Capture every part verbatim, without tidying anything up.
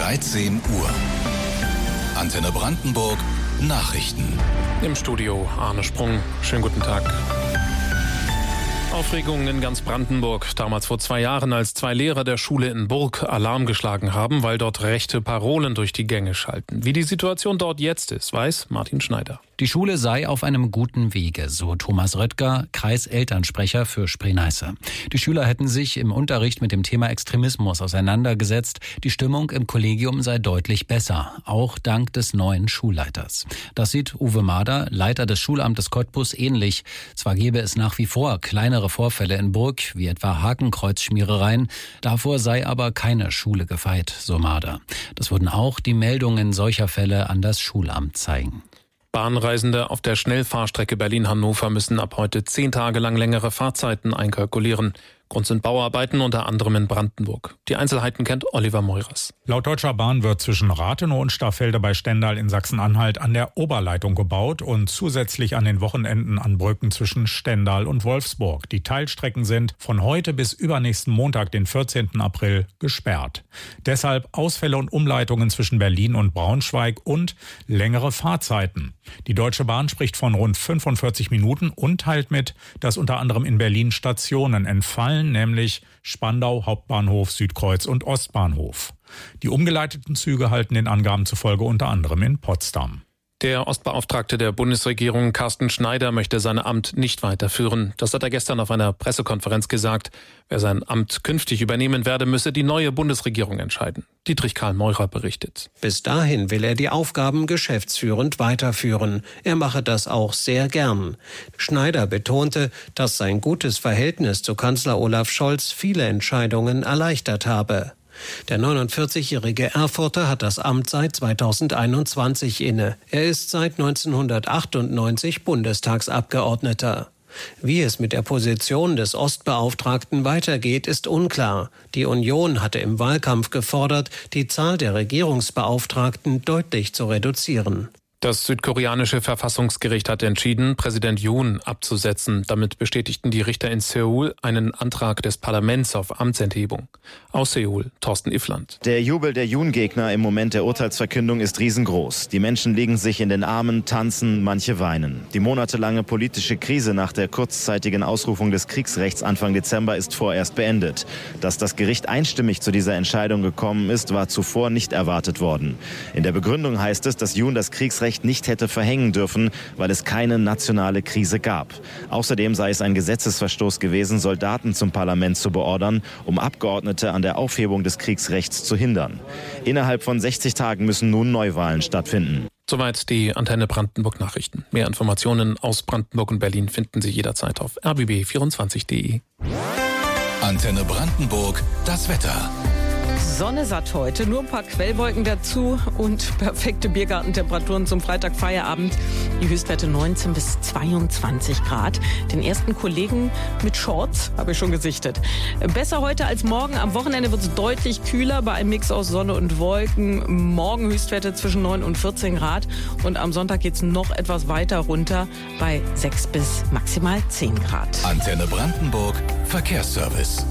dreizehn Uhr. Antenne Brandenburg Nachrichten. Im Studio Arne Sprung. Schönen guten Tag. Aufregung in ganz Brandenburg. Damals vor zwei Jahren, als zwei Lehrer der Schule in Burg Alarm geschlagen haben, weil dort rechte Parolen durch die Gänge schalten. Wie die Situation dort jetzt ist, weiß Martin Schneider. Die Schule sei auf einem guten Wege, so Thomas Röttger, Kreiselternsprecher für Spree-Neiße. Die Schüler hätten sich im Unterricht mit dem Thema Extremismus auseinandergesetzt. Die Stimmung im Kollegium sei deutlich besser, auch dank des neuen Schulleiters. Das sieht Uwe Mader, Leiter des Schulamtes Cottbus, ähnlich. Zwar gäbe es nach wie vor kleinere Vorfälle in Burg, wie etwa Hakenkreuzschmierereien, davor sei aber keine Schule gefeit, so Mader. Das würden auch die Meldungen solcher Fälle an das Schulamt zeigen. Bahnreisende auf der Schnellfahrstrecke Berlin-Hannover müssen ab heute zehn Tage lang längere Fahrzeiten einkalkulieren. Grund sind Bauarbeiten, unter anderem in Brandenburg. Die Einzelheiten kennt Oliver Meurers. Laut Deutscher Bahn wird zwischen Rathenow und Staffelde bei Stendal in Sachsen-Anhalt an der Oberleitung gebaut und zusätzlich an den Wochenenden an Brücken zwischen Stendal und Wolfsburg. Die Teilstrecken sind von heute bis übernächsten Montag, den vierzehnten April, gesperrt. Deshalb Ausfälle und Umleitungen zwischen Berlin und Braunschweig und längere Fahrzeiten. Die Deutsche Bahn spricht von rund fünfundvierzig Minuten und teilt mit, dass unter anderem in Berlin Stationen entfallen, nämlich Spandau, Hauptbahnhof, Südkreuz und Ostbahnhof. Die umgeleiteten Züge halten den Angaben zufolge unter anderem in Potsdam. Der Ostbeauftragte der Bundesregierung, Carsten Schneider, möchte sein Amt nicht weiterführen. Das hat er gestern auf einer Pressekonferenz gesagt. Wer sein Amt künftig übernehmen werde, müsse die neue Bundesregierung entscheiden. Dietrich Karl Meurer berichtet. Bis dahin will er die Aufgaben geschäftsführend weiterführen. Er mache das auch sehr gern. Schneider betonte, dass sein gutes Verhältnis zu Kanzler Olaf Scholz viele Entscheidungen erleichtert habe. Der neunundvierzigjährige Erfurter hat das Amt seit zweitausendeinundzwanzig inne. Er ist seit neunzehnhundertachtundneunzig Bundestagsabgeordneter. Wie es mit der Position des Ostbeauftragten weitergeht, ist unklar. Die Union hatte im Wahlkampf gefordert, die Zahl der Regierungsbeauftragten deutlich zu reduzieren. Das südkoreanische Verfassungsgericht hat entschieden, Präsident Yoon abzusetzen. Damit bestätigten die Richter in Seoul einen Antrag des Parlaments auf Amtsenthebung. Aus Seoul, Thorsten Iffland. Der Jubel der Yoon-Gegner im Moment der Urteilsverkündung ist riesengroß. Die Menschen liegen sich in den Armen, tanzen, manche weinen. Die monatelange politische Krise nach der kurzzeitigen Ausrufung des Kriegsrechts Anfang Dezember ist vorerst beendet. Dass das Gericht einstimmig zu dieser Entscheidung gekommen ist, war zuvor nicht erwartet worden. In der Begründung heißt es, dass Yoon das Kriegsrecht nicht hätte verhängen dürfen, weil es keine nationale Krise gab. Außerdem sei es ein Gesetzesverstoß gewesen, Soldaten zum Parlament zu beordern, um Abgeordnete an der Aufhebung des Kriegsrechts zu hindern. Innerhalb von sechzig Tagen müssen nun Neuwahlen stattfinden. Soweit die Antenne Brandenburg Nachrichten. Mehr Informationen aus Brandenburg und Berlin finden Sie jederzeit auf r b b vierundzwanzig punkt de. Antenne Brandenburg, das Wetter. Sonne satt heute, nur ein paar Quellwolken dazu und perfekte Biergartentemperaturen zum Freitag-Feierabend. Die Höchstwerte neunzehn bis zweiundzwanzig Grad. Den ersten Kollegen mit Shorts habe ich schon gesichtet. Besser heute als morgen. Am Wochenende wird es deutlich kühler bei einem Mix aus Sonne und Wolken. Morgen Höchstwerte zwischen neun und vierzehn Grad. Und am Sonntag geht es noch etwas weiter runter bei sechs bis maximal zehn Grad. Antenne Brandenburg, Verkehrsservice.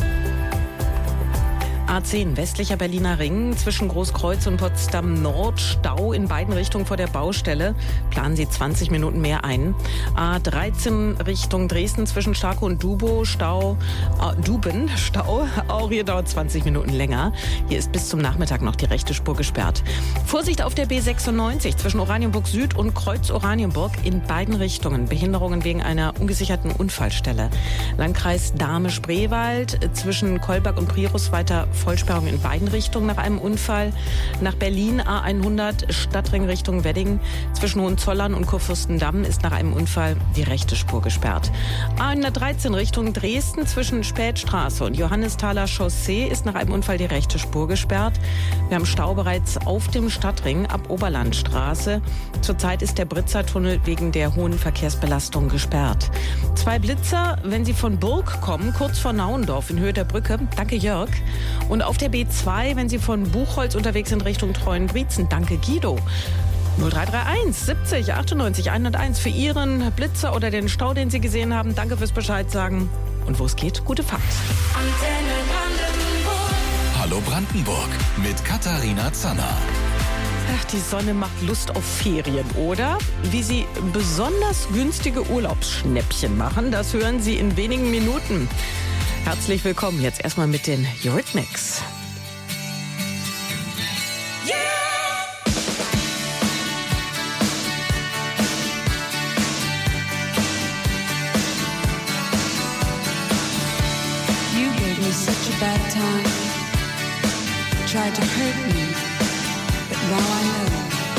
A zehn, westlicher Berliner Ring, zwischen Großkreuz und Potsdam Nord, Stau in beiden Richtungen vor der Baustelle. Planen Sie zwanzig Minuten mehr ein. A dreizehn Richtung Dresden, zwischen Starke und Dubo, Stau, äh, Duben, Stau. Auch hier dauert zwanzig Minuten länger. Hier ist bis zum Nachmittag noch die rechte Spur gesperrt. Vorsicht auf der B sechsundneunzig, zwischen Oranienburg Süd und Kreuz Oranienburg, in beiden Richtungen. Behinderungen wegen einer ungesicherten Unfallstelle. Landkreis Dahme-Spreewald, zwischen Kolberg und Prius weiter Vollsperrung in beiden Richtungen nach einem Unfall. Nach Berlin A hundert, Stadtring Richtung Wedding. Zwischen Hohenzollern und Kurfürstendamm ist nach einem Unfall die rechte Spur gesperrt. A hundertdreizehn Richtung Dresden, zwischen Spätstraße und Johannesthaler Chaussee ist nach einem Unfall die rechte Spur gesperrt. Wir haben Stau bereits auf dem Stadtring ab Oberlandstraße. Zurzeit ist der Britzer-Tunnel wegen der hohen Verkehrsbelastung gesperrt. Zwei Blitzer, wenn Sie von Burg kommen, kurz vor Nauendorf in Höhe der Brücke. Danke, Jörg. Und auf der B zwei, wenn Sie von Buchholz unterwegs sind Richtung Treuenbrietzen. Danke, Guido. null drei drei eins siebzig achtundneunzig hunderteins für Ihren Blitzer oder den Stau, den Sie gesehen haben. Danke fürs Bescheid sagen. Und wo es geht, gute Fahrt. Hallo Hallo Brandenburg mit Katharina Zanner. Ach, die Sonne macht Lust auf Ferien, oder? Wie Sie besonders günstige Urlaubsschnäppchen machen, das hören Sie in wenigen Minuten. Herzlich willkommen. Jetzt erstmal mit den Eurythmics. Such a bad time. Tried to hurt me, but now I know.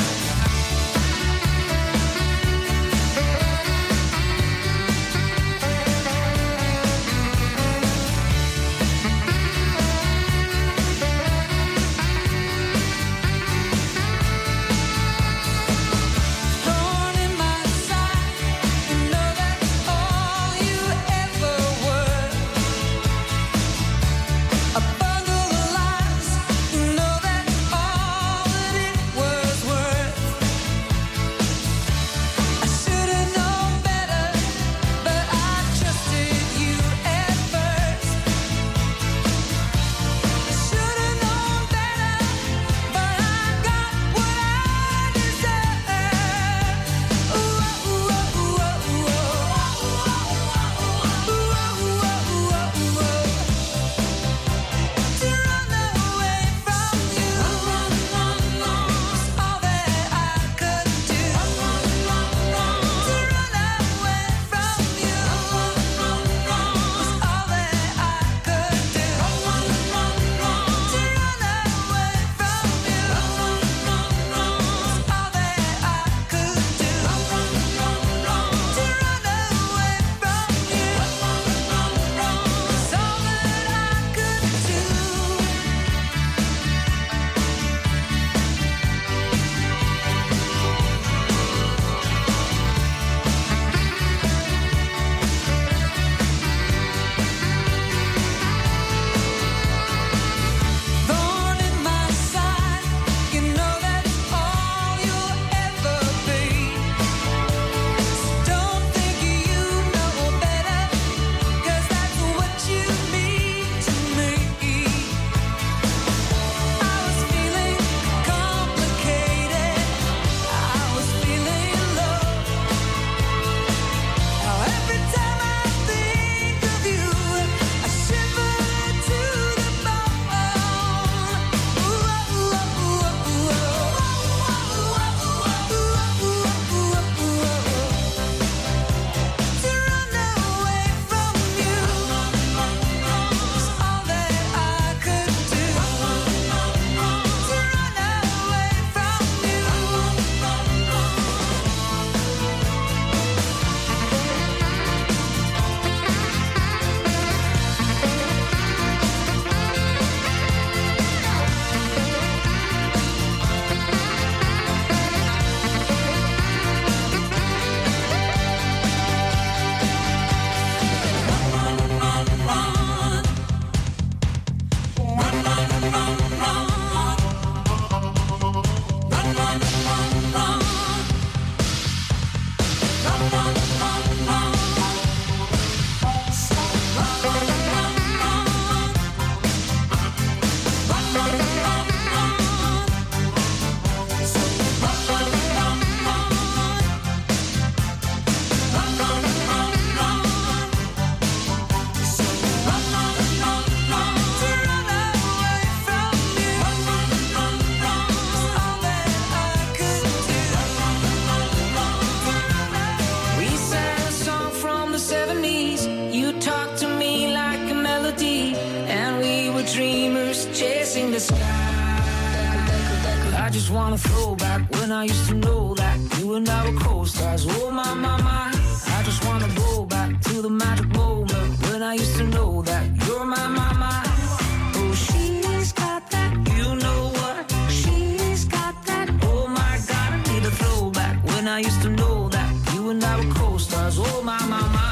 Wanna throw back when I used to know that you and I were co-stars. Oh my, my, my, I just wanna go back to the magic moment when I used to know that you're my, my, my. Oh, she's got that, you know what? She's got that. Oh my God, I need a throwback when I used to know that you and I were co-stars. Oh my, my, my.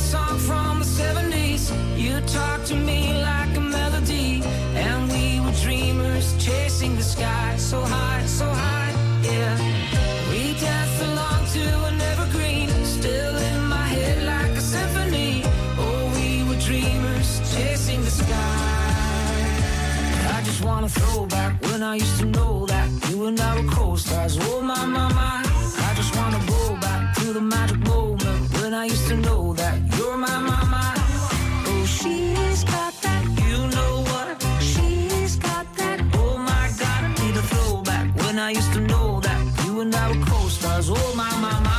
Talk to me like a melody, and we were dreaming. I used to know that you and I were co-stars. Oh my, my, my, I just wanna go back to the magic moment when I used to know that you're my, my, my. Oh, she's got that, you know what? She's got that. Oh my God, I need a throwback when I used to know that you and I were co-stars. Oh my, my, my.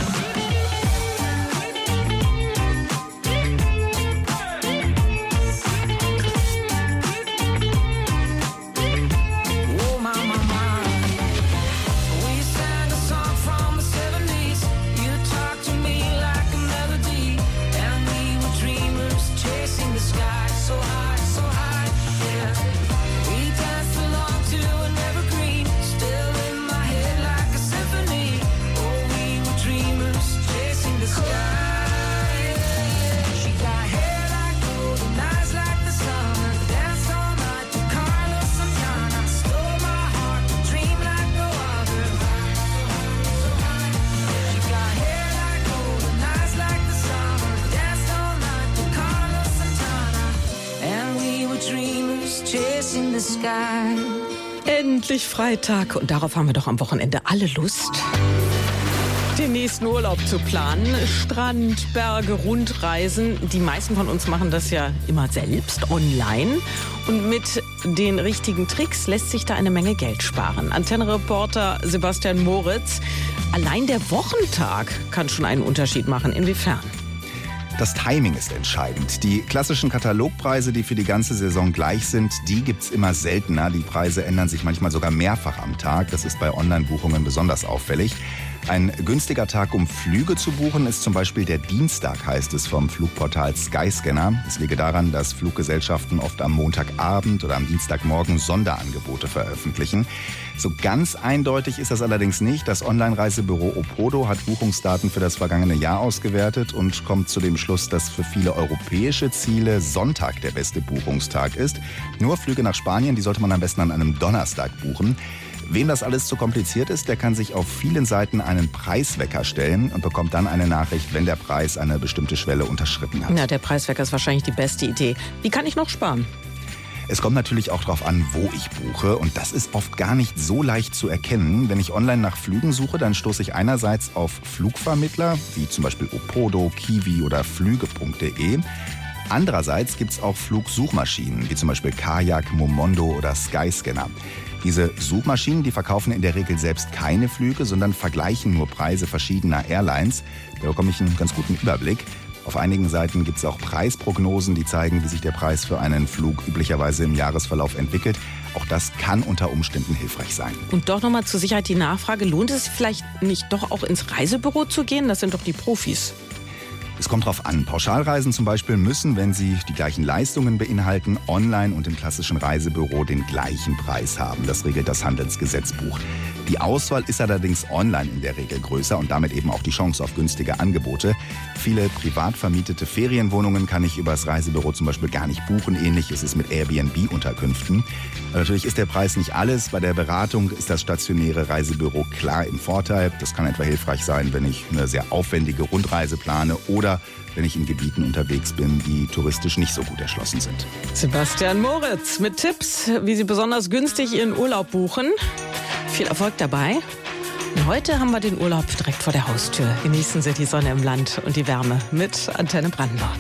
Endlich Freitag und darauf haben wir doch am Wochenende alle Lust, den nächsten Urlaub zu planen. Strand, Berge, Rundreisen. Die meisten von uns machen das ja immer selbst online. Und mit den richtigen Tricks lässt sich da eine Menge Geld sparen. Antenne-Reporter Sebastian Moritz. Allein der Wochentag kann schon einen Unterschied machen. Inwiefern? Das Timing ist entscheidend. Die klassischen Katalogpreise, die für die ganze Saison gleich sind, die gibt's immer seltener. Die Preise ändern sich manchmal sogar mehrfach am Tag. Das ist bei Online-Buchungen besonders auffällig. Ein günstiger Tag, um Flüge zu buchen, ist zum Beispiel der Dienstag, heißt es vom Flugportal Skyscanner. Es liege daran, dass Fluggesellschaften oft am Montagabend oder am Dienstagmorgen Sonderangebote veröffentlichen. So ganz eindeutig ist das allerdings nicht. Das Online-Reisebüro Opodo hat Buchungsdaten für das vergangene Jahr ausgewertet und kommt zu dem Schluss, dass für viele europäische Ziele Sonntag der beste Buchungstag ist. Nur Flüge nach Spanien, die sollte man am besten an einem Donnerstag buchen. Wem das alles zu kompliziert ist, der kann sich auf vielen Seiten einen Preiswecker stellen und bekommt dann eine Nachricht, wenn der Preis eine bestimmte Schwelle unterschritten hat. Ja, der Preiswecker ist wahrscheinlich die beste Idee. Wie kann ich noch sparen? Es kommt natürlich auch darauf an, wo ich buche, und das ist oft gar nicht so leicht zu erkennen. Wenn ich online nach Flügen suche, dann stoße ich einerseits auf Flugvermittler, wie zum Beispiel Opodo, Kiwi oder Flüge punkt de. Andererseits gibt es auch Flugsuchmaschinen, wie zum Beispiel Kayak, Momondo oder Skyscanner. Diese Suchmaschinen, die verkaufen in der Regel selbst keine Flüge, sondern vergleichen nur Preise verschiedener Airlines. Da bekomme ich einen ganz guten Überblick. Auf einigen Seiten gibt es auch Preisprognosen, die zeigen, wie sich der Preis für einen Flug üblicherweise im Jahresverlauf entwickelt. Auch das kann unter Umständen hilfreich sein. Und doch nochmal zur Sicherheit die Nachfrage, lohnt es vielleicht nicht doch auch ins Reisebüro zu gehen? Das sind doch die Profis. Es kommt drauf an. Pauschalreisen zum Beispiel müssen, wenn sie die gleichen Leistungen beinhalten, online und im klassischen Reisebüro den gleichen Preis haben. Das regelt das Handelsgesetzbuch. Die Auswahl ist allerdings online in der Regel größer und damit eben auch die Chance auf günstige Angebote. Viele privat vermietete Ferienwohnungen kann ich über das Reisebüro zum Beispiel gar nicht buchen. Ähnlich ist es mit Airbnb-Unterkünften. Natürlich ist der Preis nicht alles. Bei der Beratung ist das stationäre Reisebüro klar im Vorteil. Das kann etwa hilfreich sein, wenn ich eine sehr aufwendige Rundreise plane oder wenn ich in Gebieten unterwegs bin, die touristisch nicht so gut erschlossen sind. Sebastian Moritz mit Tipps, wie Sie besonders günstig Ihren Urlaub buchen. Viel Erfolg dabei. Und heute haben wir den Urlaub direkt vor der Haustür. Genießen Sie die Sonne im Land und die Wärme mit Antenne Brandenburg.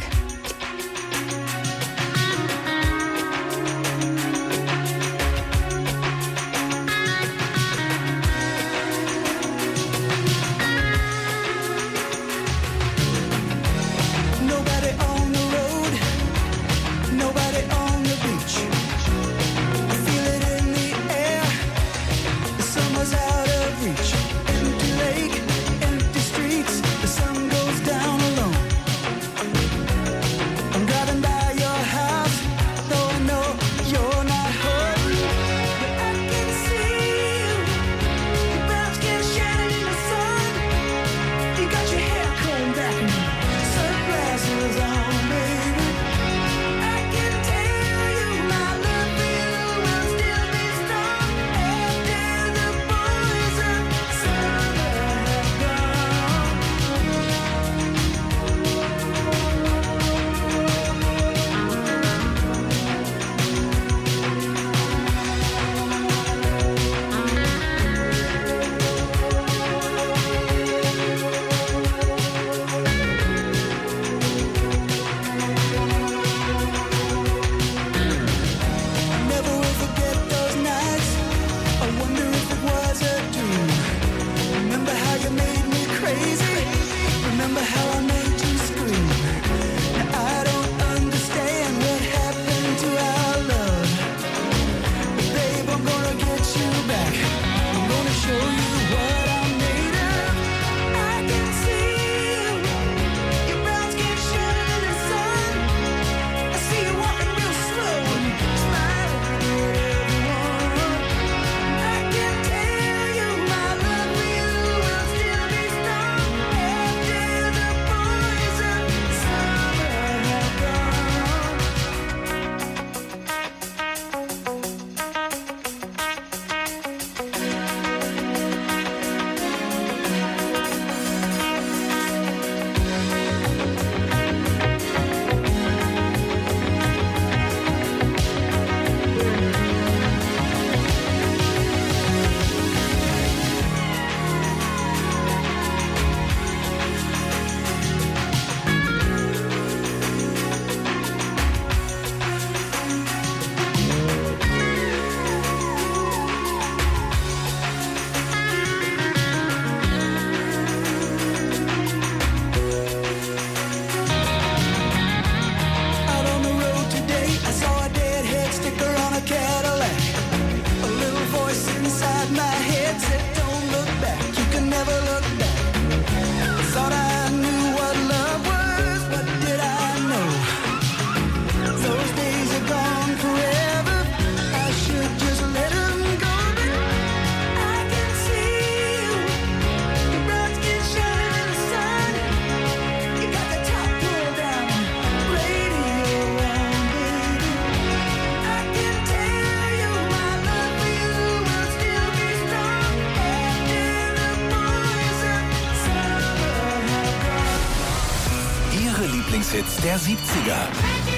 Dance-Hits der siebziger.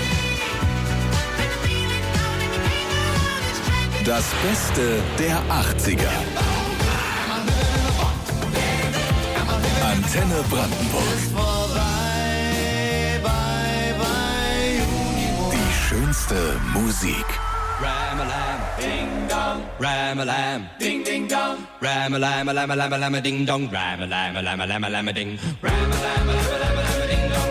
Das Beste der achtziger. Antenne Brandenburg. Die schönste Musik. Ram-a-lam, ding-dong, ram-a-lam, ding-ding-dong, ram-a-lam, lam lam lam ding-dong, ram-a-lam, lam lam lam ding, ram-a-lam, lam lam ding-dong,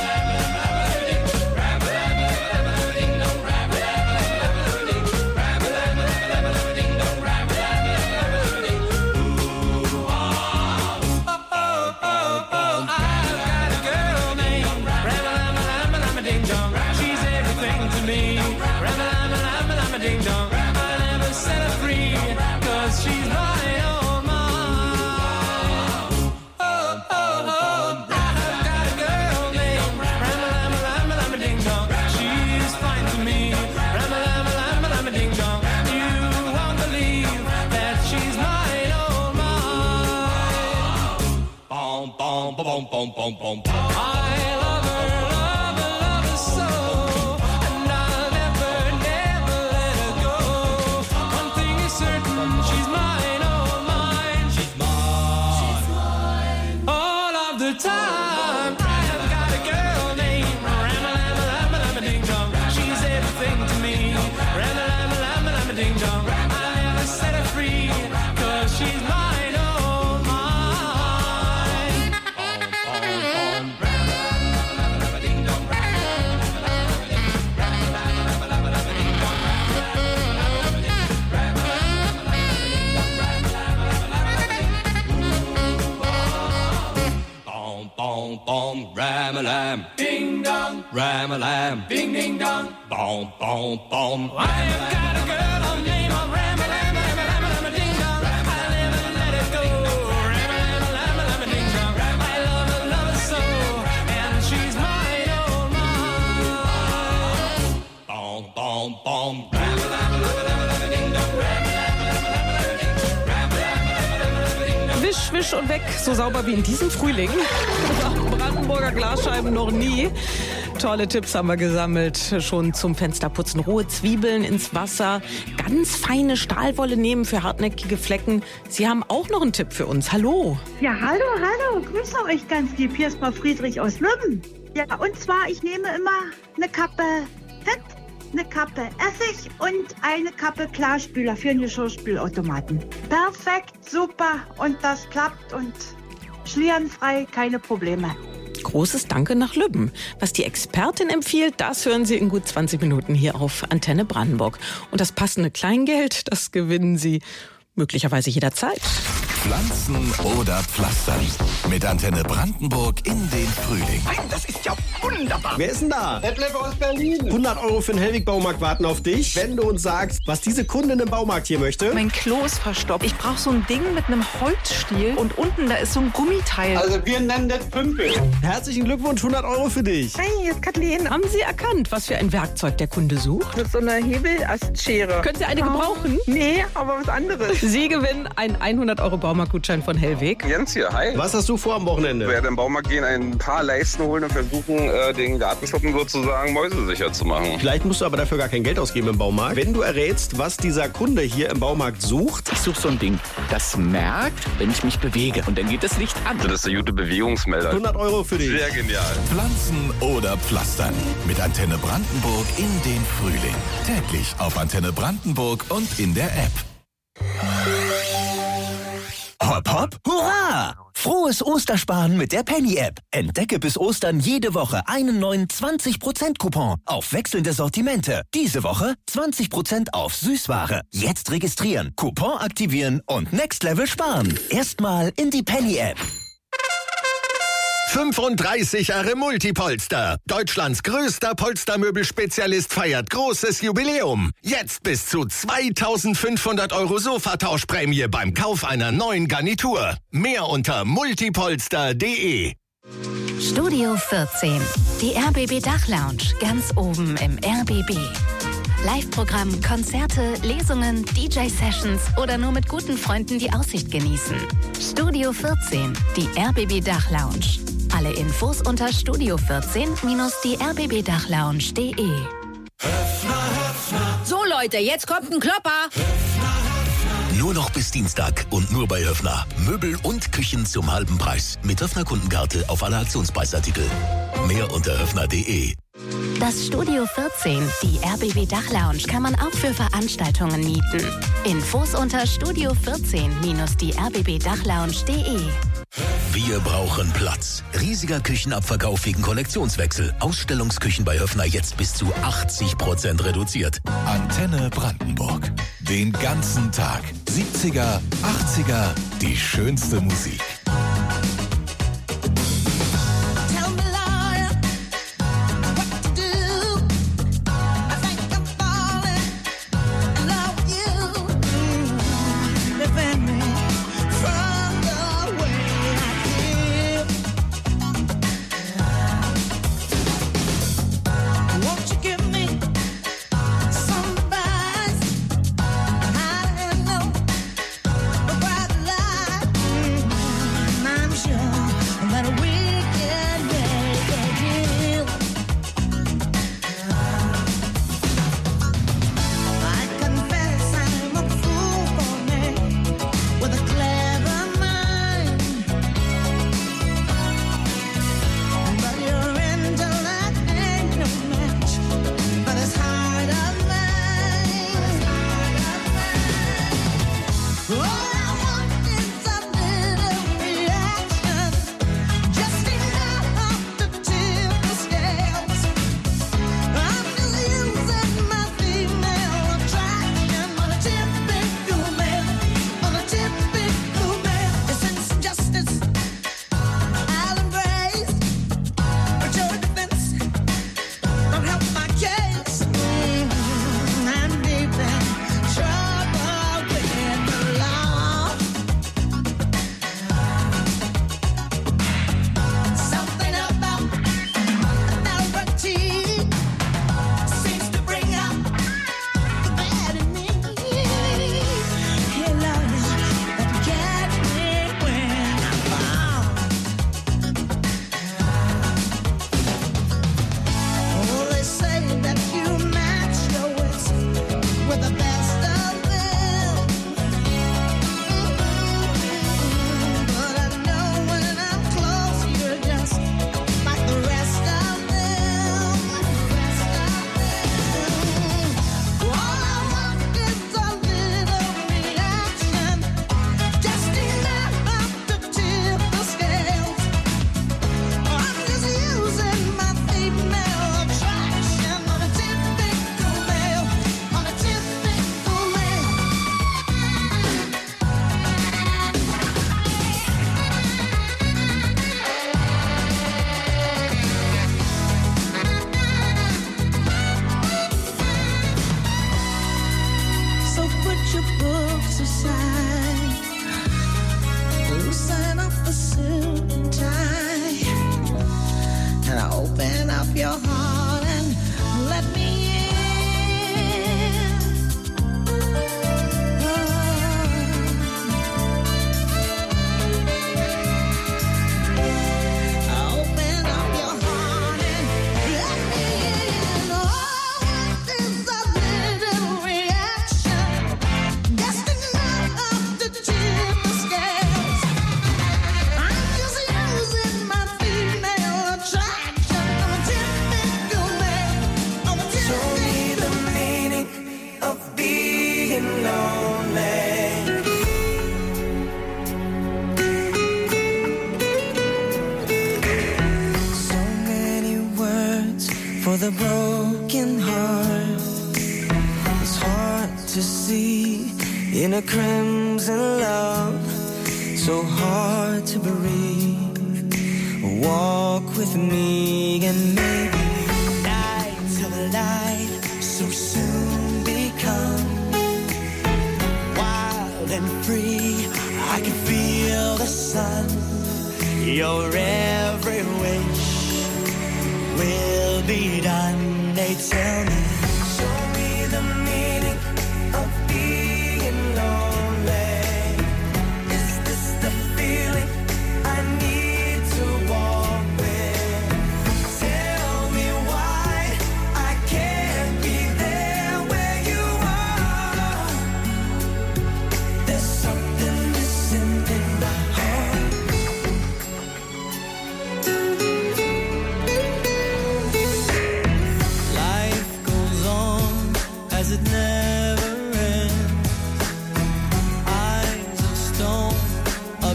Bom, bom, bom, bom, bom. I love her, love her, love her so, and I'll never, never let her go. One thing is certain, she's mine, oh mine. She's mine, she's mine. All of the time, I've got a girl named Ram-a-lam-a-lam-a-lam-a-ding-dong. She's everything to me, Ram-a-lam-a-lam-a-lam-a-ding-dong. I'll never set her free, 'cause she's mine. Boom, ram-a-lam, ding-dong, ram-a-lam, ding-ding-dong, boom, boom, boom. I've got a girl named Ram-a-lam, ram-a-lam-a-ding-dong. I'll never let it go, Ram-a-lam, ram-a-lam-a-ding-dong. I love her, love her so, and she's mine, oh mine. Boom, boom, boom, ram-a-lam, ram-a-lam-a-ding-dong, ram-a-lam. Wisch, wisch und weg, so sauber wie in diesem Frühling. Brandenburger Glasscheiben noch nie. Tolle Tipps haben wir gesammelt. Schon zum Fensterputzen. Rohe Zwiebeln ins Wasser. Ganz feine Stahlwolle nehmen für hartnäckige Flecken. Sie haben auch noch einen Tipp für uns. Hallo. Ja, hallo, hallo. Grüße euch ganz lieb. Hier ist Frau Friedrich aus Lübben. Ja, und zwar, ich nehme immer eine Kappe Fett, eine Kappe Essig und eine Kappe Klarspüler für den Geschirrspülautomaten. Perfekt, super. Und das klappt und schlierenfrei, keine Probleme. Großes Danke nach Lübben. Was die Expertin empfiehlt, das hören Sie in gut zwanzig Minuten hier auf Antenne Brandenburg. Und das passende Kleingeld, das gewinnen Sie möglicherweise jederzeit. Pflanzen oder Pflastern. Mit Antenne Brandenburg in den Frühling. Das ist ja wunderbar. Wer ist denn da? Detlef aus Berlin. hundert Euro für den Hellwig-Baumarkt warten auf dich, wenn du uns sagst, was diese Kundin im Baumarkt hier möchte. Mein Klo ist verstopft. Ich brauche so ein Ding mit einem Holzstiel und unten, da ist so ein Gummiteil. Also wir nennen das Pümpel. Herzlichen Glückwunsch, hundert Euro für dich. Hi, hier ist Kathleen. Haben Sie erkannt, was für ein Werkzeug der Kunde sucht? Mit so einer Hebelastschere. Können Sie eine gebrauchen? Nee, aber was anderes. Sie gewinnen einen hundert Euro Baumarktgutschein von Hellwig. Jens hier, hi. Was hast du vor am Wochenende? Ich werde im Baumarkt gehen, ein paar Leisten holen und versuchen, äh, den Gartenschuppen sozusagen mäusesicher zu machen. Vielleicht musst du aber dafür gar kein Geld ausgeben im Baumarkt. Wenn du errätst, was dieser Kunde hier im Baumarkt sucht. Ich suche so ein Ding, das merkt, wenn ich mich bewege. Und dann geht das Licht an. Das ist der gute Bewegungsmelder. hundert Euro für dich. Sehr genial. Pflanzen oder Pflastern. Mit Antenne Brandenburg in den Frühling. Täglich auf Antenne Brandenburg und in der App. Hopp, hopp, hurra! Frohes Ostersparen mit der Penny-App. Entdecke bis Ostern jede Woche einen neuen zwanzig Prozent Coupon auf wechselnde Sortimente. Diese Woche zwanzig Prozent auf Süßware. Jetzt registrieren, Coupon aktivieren und Next Level sparen. Erstmal in die Penny-App. fünfunddreißig Jahre Multipolster. Deutschlands größter Polstermöbelspezialist feiert großes Jubiläum. Jetzt bis zu zweitausendfünfhundert Euro Sofatauschprämie beim Kauf einer neuen Garnitur. Mehr unter multipolster punkt de. Studio vierzehn. Die R B B Dachlounge. Ganz oben im R B B. Live-Programm, Konzerte, Lesungen, D J-Sessions oder nur mit guten Freunden die Aussicht genießen. Studio vierzehn. Die R B B Dachlounge. Alle Infos unter studio vierzehn die r b b dach lounge punkt d e. So Leute, jetzt kommt ein Klopper. Nur noch bis Dienstag und nur bei Höffner. Möbel und Küchen zum halben Preis. Mit Höffner-Kundenkarte auf alle Aktionspreisartikel. Mehr unter höffner punkt d e. Das Studio vierzehn, die R B B Dach Lounge, kann man auch für Veranstaltungen mieten. Infos unter studio vierzehn die r b b dach lounge punkt d e. Wir brauchen Platz. Riesiger Küchenabverkauf wegen Kollektionswechsel. Ausstellungsküchen bei Höffner jetzt bis zu achtzig Prozent reduziert. Antenne Brandenburg. Den ganzen Tag. siebziger, achtziger, die schönste Musik. for the broken heart. It's hard to see in a crimson love, so hard to breathe. Walk with me and maybe nights of light so soon become wild and free. I can feel the sun. Your every wish will be done. They tell me, show me the meaning of being lonely. Is this the feeling I need to walk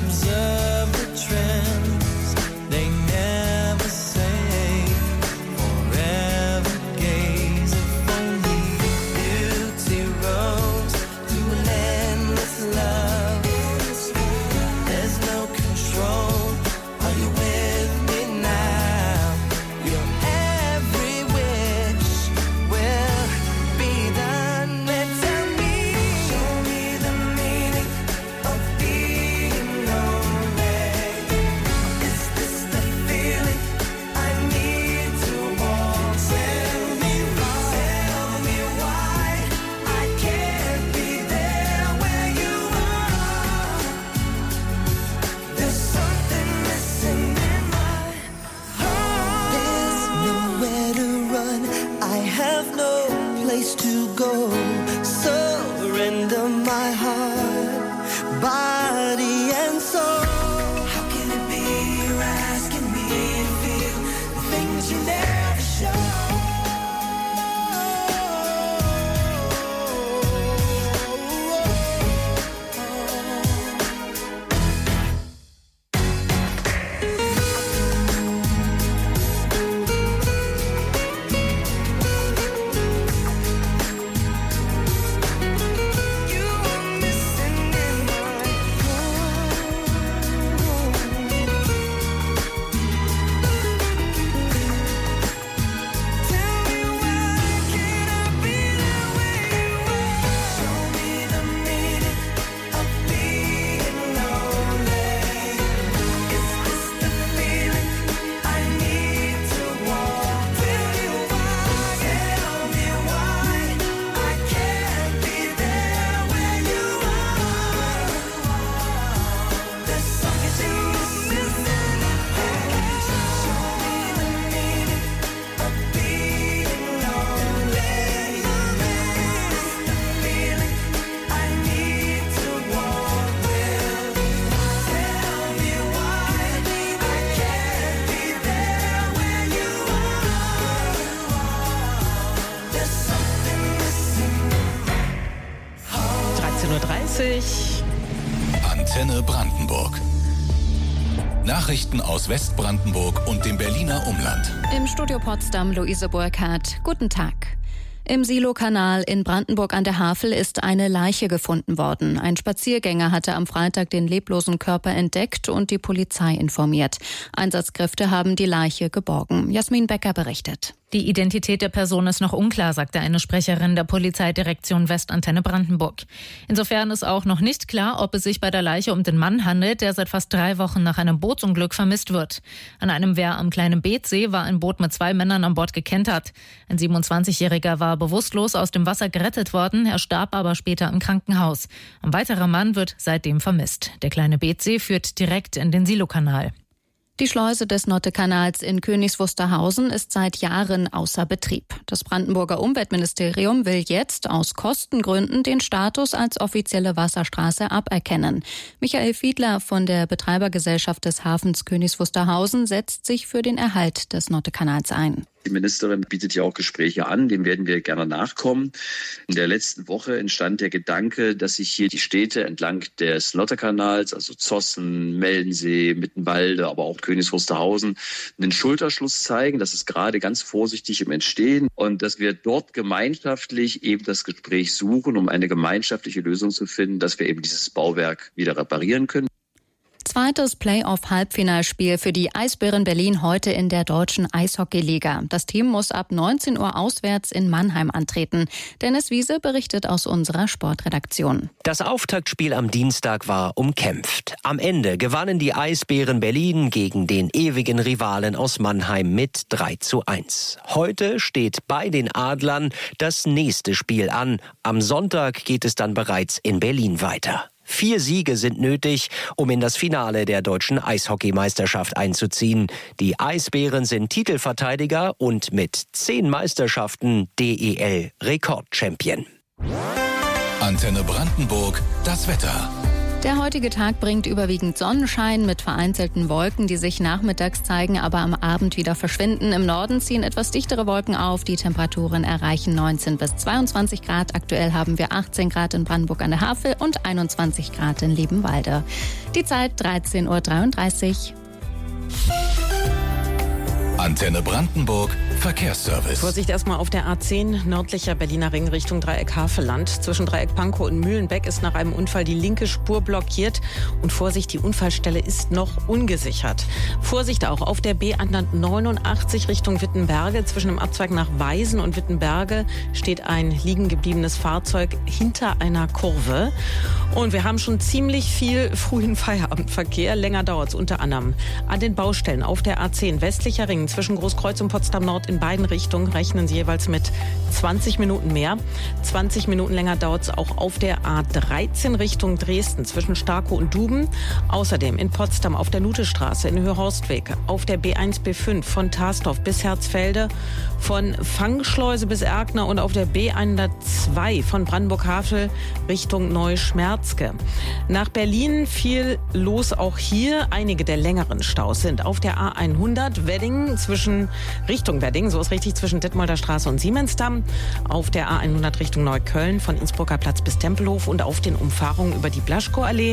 observe the trends. They never say forever gaze if only beauty rose to an endless love. There's no control. Are you with me now? Your every wish will be done. Tell me, show me the meaning of being lonely. Is this the feeling I need to walk? Tell me why, tell me why I can't be there where you are. There's something missing in my heart. There's nowhere to run. I have no place to go. Surrender my heart, body and soul. How can it be you're asking me to feel the things you never show? dreizehn Uhr dreißig. Antenne Brandenburg. Nachrichten aus Westbrandenburg und dem Berliner Umland. Im Studio Potsdam Luise Burkhardt. Guten Tag. Im Silokanal in Brandenburg an der Havel ist eine Leiche gefunden worden. Ein Spaziergänger hatte am Freitag den leblosen Körper entdeckt und die Polizei informiert. Einsatzkräfte haben die Leiche geborgen. Jasmin Becker berichtet. Die Identität der Person ist noch unklar, sagte eine Sprecherin der Polizeidirektion Westantenne Brandenburg. Insofern ist auch noch nicht klar, ob es sich bei der Leiche um den Mann handelt, der seit fast drei Wochen nach einem Bootsunglück vermisst wird. An einem Wehr am kleinen Beetsee war ein Boot mit zwei Männern an Bord gekentert. Ein siebenundzwanzigjähriger war bewusstlos aus dem Wasser gerettet worden, er starb aber später im Krankenhaus. Ein weiterer Mann wird seitdem vermisst. Der kleine Beetsee führt direkt in den Silokanal. Die Schleuse des Nottekanals in Königs Wusterhausen ist seit Jahren außer Betrieb. Das Brandenburger Umweltministerium will jetzt aus Kostengründen den Status als offizielle Wasserstraße aberkennen. Michael Fiedler von der Betreibergesellschaft des Hafens Königs Wusterhausen setzt sich für den Erhalt des Nottekanals ein. Die Ministerin bietet ja auch Gespräche an, dem werden wir gerne nachkommen. In der letzten Woche entstand der Gedanke, dass sich hier die Städte entlang des Nottekanals, also Zossen, Meldensee, Mittenwalde, aber auch Königs Wusterhausen, einen Schulterschluss zeigen. Das ist gerade ganz vorsichtig im Entstehen und dass wir dort gemeinschaftlich eben das Gespräch suchen, um eine gemeinschaftliche Lösung zu finden, dass wir eben dieses Bauwerk wieder reparieren können. Zweites Playoff-Halbfinalspiel für die Eisbären Berlin heute in der deutschen Eishockeyliga. Das Team muss ab neunzehn Uhr auswärts in Mannheim antreten. Dennis Wiese berichtet aus unserer Sportredaktion. Das Auftaktspiel am Dienstag war umkämpft. Am Ende gewannen die Eisbären Berlin gegen den ewigen Rivalen aus Mannheim mit drei zu eins. Heute steht bei den Adlern das nächste Spiel an. Am Sonntag geht es dann bereits in Berlin weiter. Vier Siege sind nötig, um in das Finale der deutschen Eishockeymeisterschaft einzuziehen. Die Eisbären sind Titelverteidiger und mit zehn Meisterschaften D E L-Rekordchampion. Antenne Brandenburg, das Wetter. Der heutige Tag bringt überwiegend Sonnenschein mit vereinzelten Wolken, die sich nachmittags zeigen, aber am Abend wieder verschwinden. Im Norden ziehen etwas dichtere Wolken auf. Die Temperaturen erreichen neunzehn bis zweiundzwanzig Grad. Aktuell haben wir achtzehn Grad in Brandenburg an der Havel und einundzwanzig Grad in Liebenwalde. Die Zeit dreizehn Uhr dreiunddreißig. Antenne Brandenburg Verkehrsservice. Vorsicht erstmal auf der A zehn, nördlicher Berliner Ring Richtung Dreieck Havelland. Zwischen Dreieck Pankow und Mühlenbeck ist nach einem Unfall die linke Spur blockiert. Und Vorsicht, die Unfallstelle ist noch ungesichert. Vorsicht auch auf der B hundertneunundachtzig Richtung Wittenberge. Zwischen dem Abzweig nach Weisen und Wittenberge steht ein liegen gebliebenes Fahrzeug hinter einer Kurve. Und wir haben schon ziemlich viel frühen Feierabendverkehr. Länger dauert es unter anderem an den Baustellen auf der A zehn, westlicher Ring zwischen Großkreuz und Potsdam Nord. In beiden Richtungen rechnen Sie jeweils mit zwanzig Minuten mehr. zwanzig Minuten länger dauert es auch auf der A dreizehn Richtung Dresden zwischen Starkow und Duben. Außerdem in Potsdam auf der Nutestraße in Höhe-Horstweg, auf der B eins B fünf von Tarsdorf bis Herzfelde, von Fangschleuse bis Erkner und auf der B hundertzwei von Brandenburg-Havel Richtung Neuschmerzke. Nach Berlin viel los auch hier. Einige der längeren Staus sind auf der A hundert Wedding zwischen Richtung Wedding, so ist richtig, zwischen Detmolder Straße und Siemensdamm, auf der A hundert Richtung Neukölln von Innsbrucker Platz bis Tempelhof und auf den Umfahrungen über die Blaschkow-Allee.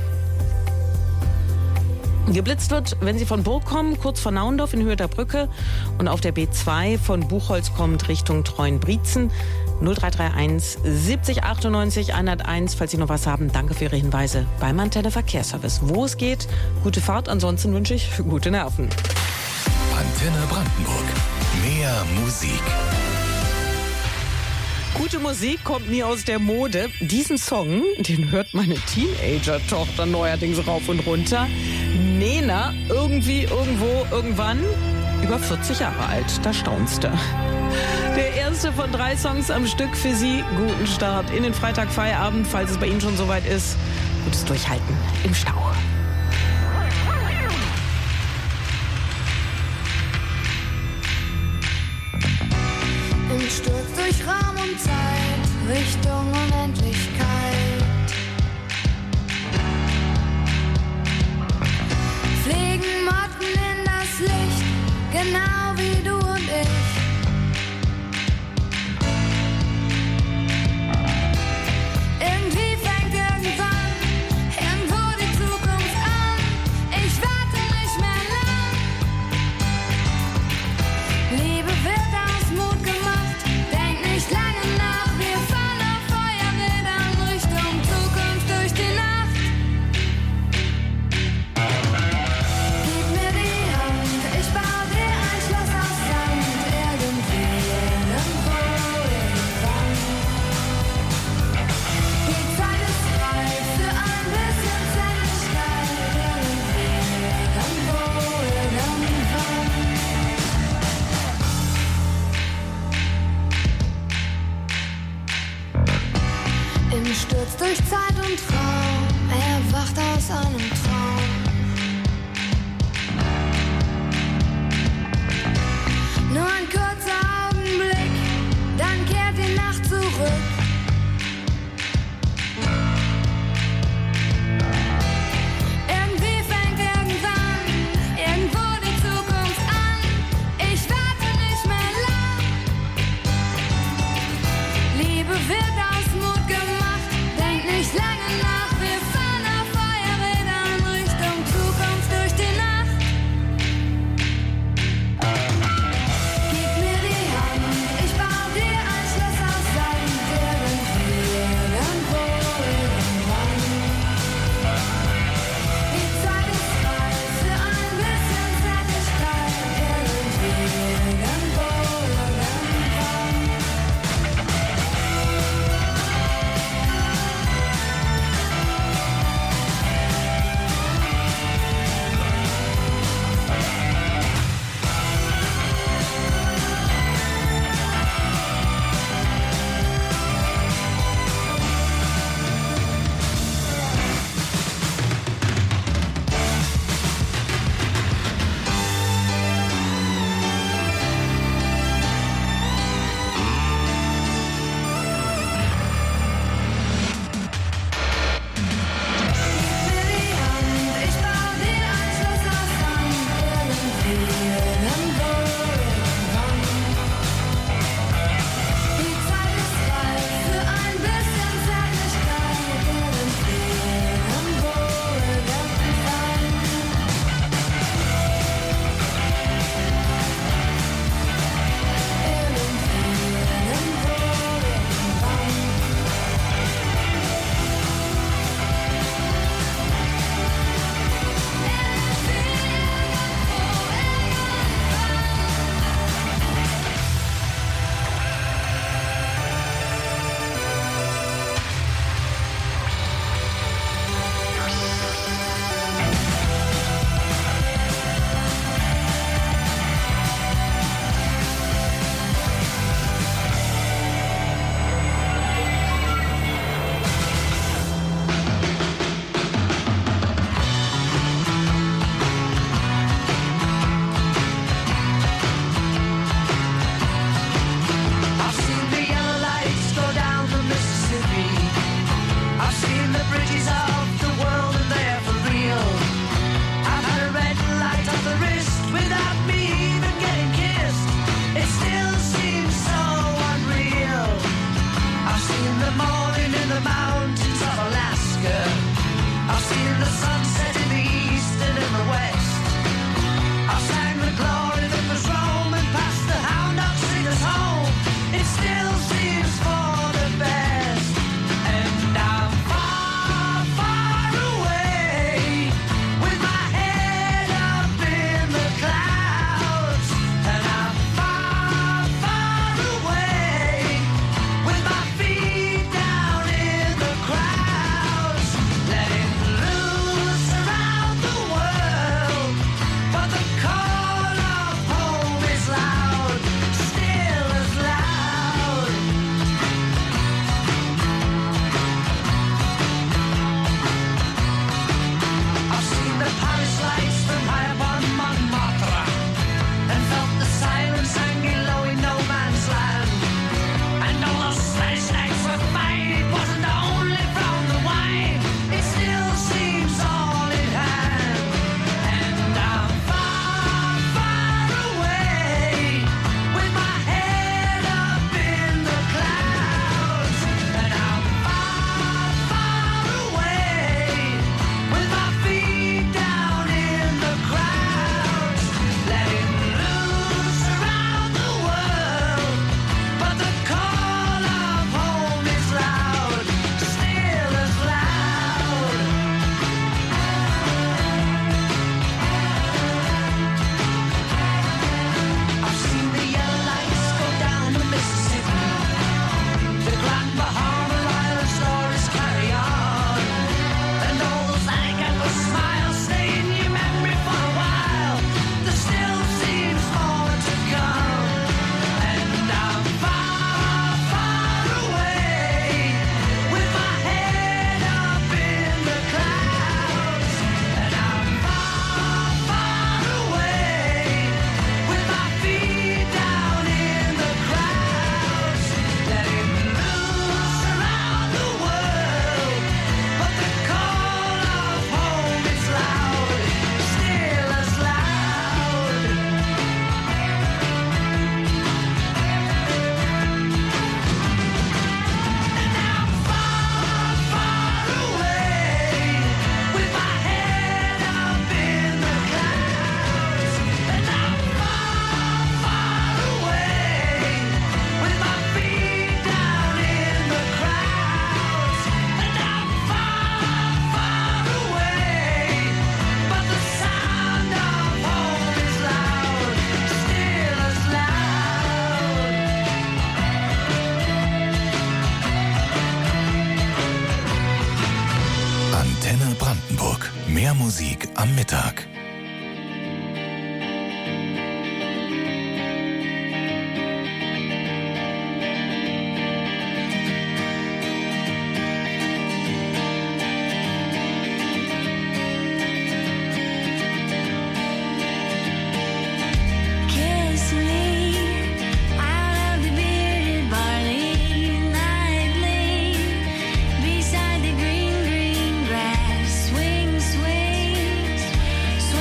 Geblitzt wird, wenn Sie von Burg kommen, kurz vor Naundorf in Höhe der Brücke und auf der B zwei von Buchholz kommt Richtung Treuenbrietzen. null drei drei eins siebzig achtundneunzig hunderteins, falls Sie noch was haben. Danke für Ihre Hinweise beim Antenne Verkehrsservice. Wo es geht, gute Fahrt, ansonsten wünsche ich gute Nerven. Antenne Brandenburg. Mehr Musik. Gute Musik kommt nie aus der Mode. Diesen Song, den hört meine Teenager-Tochter neuerdings rauf und runter. Nena, irgendwie, irgendwo, irgendwann, über vierzig Jahre alt. Da staunst du. Der erste von drei Songs am Stück für Sie. Guten Start in den Freitagfeierabend, falls es bei Ihnen schon soweit ist. Gutes Durchhalten im Stau. Im Sturz durch Raum und Zeit, Richtung Unendlichkeit. Fliegen Motten in das Licht, genau wie du und ich. Irgendwie fängt irgendwann irgendwo die Zukunft an. Ich warte nicht mehr lang. Liebe wird aus Mut gemacht. Denk nicht lange nach, wir fahren auf Feuerrädern. and the sunset in the east and in the west. I sang the glory that was roaming past the hound dog singers home. It still seems for the best. And I'm far, far away with my head up in the clouds. And I'm far, far away with my feet down in the crowds. Letting loose around the world, but the call of home is loud, still as loud. I've seen the Paris lights from high upon Montmartre and felt the silence hanging low in no man's land. And all those Spanish nights were fine, it wasn't only from the wine, it still seems all in hand. And I'm far, far away with my head up in the clouds. And I'm far, far away with my feet down in the crowds. Letting loose around the world, but the call of home is loud, still as loud. I've seen the yellow lights go down the Mississippi, the Grand Bahama Island stories carry on, and all those alligator smiles stay in your memory for a while. There still seems more to come, and I'm far, far away with my head up in the clouds. And I'm far, far away with my feet down in the crowds. Letting loose around the world, but the call of home is loud, still as loud. And I'm far, far away with my head up in the clouds. And I'm far, far away with my feet down in the crowds. And I'm far, far away, but the sound of home is loud, still as loud. Antenne Brandenburg. Mehr Musik am Mittag. Kiss me out of the bearded barley nightly, beside the green, green grass. Swing, swing,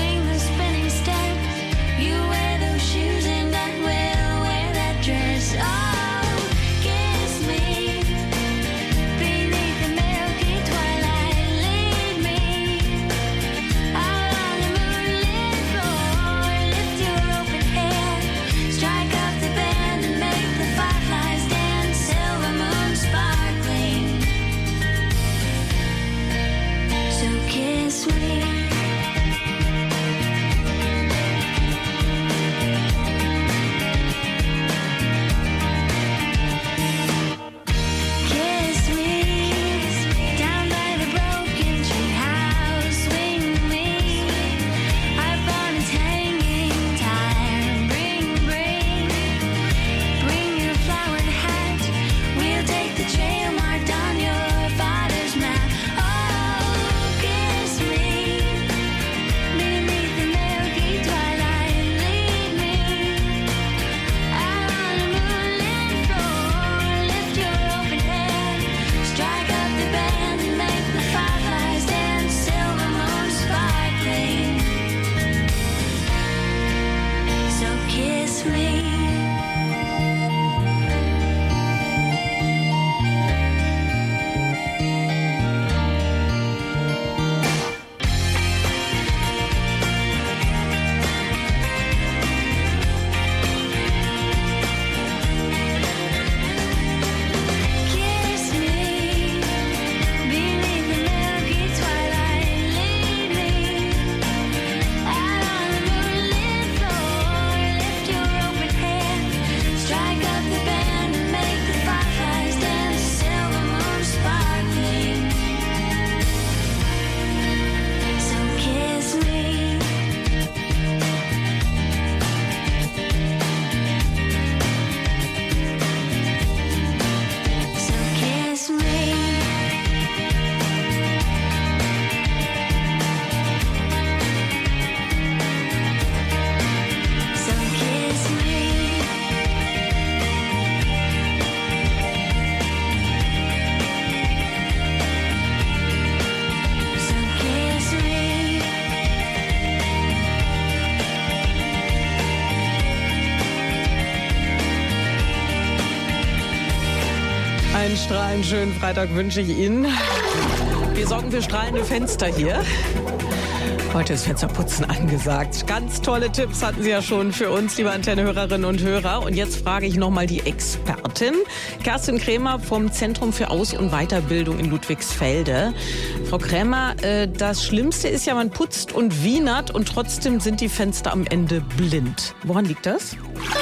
Einen strahlend schönen Freitag wünsche ich Ihnen. Wir sorgen für strahlende Fenster hier. Heute ist Fensterputzen angesagt. Ganz tolle Tipps hatten Sie ja schon für uns, liebe Antenne-Hörerinnen und Hörer. Und jetzt frage ich nochmal die Expertin, Kerstin Krämer vom Zentrum für Aus- und Weiterbildung in Ludwigsfelde. Frau Krämer, äh, das Schlimmste ist ja, man putzt und wienert und trotzdem sind die Fenster am Ende blind. Woran liegt das?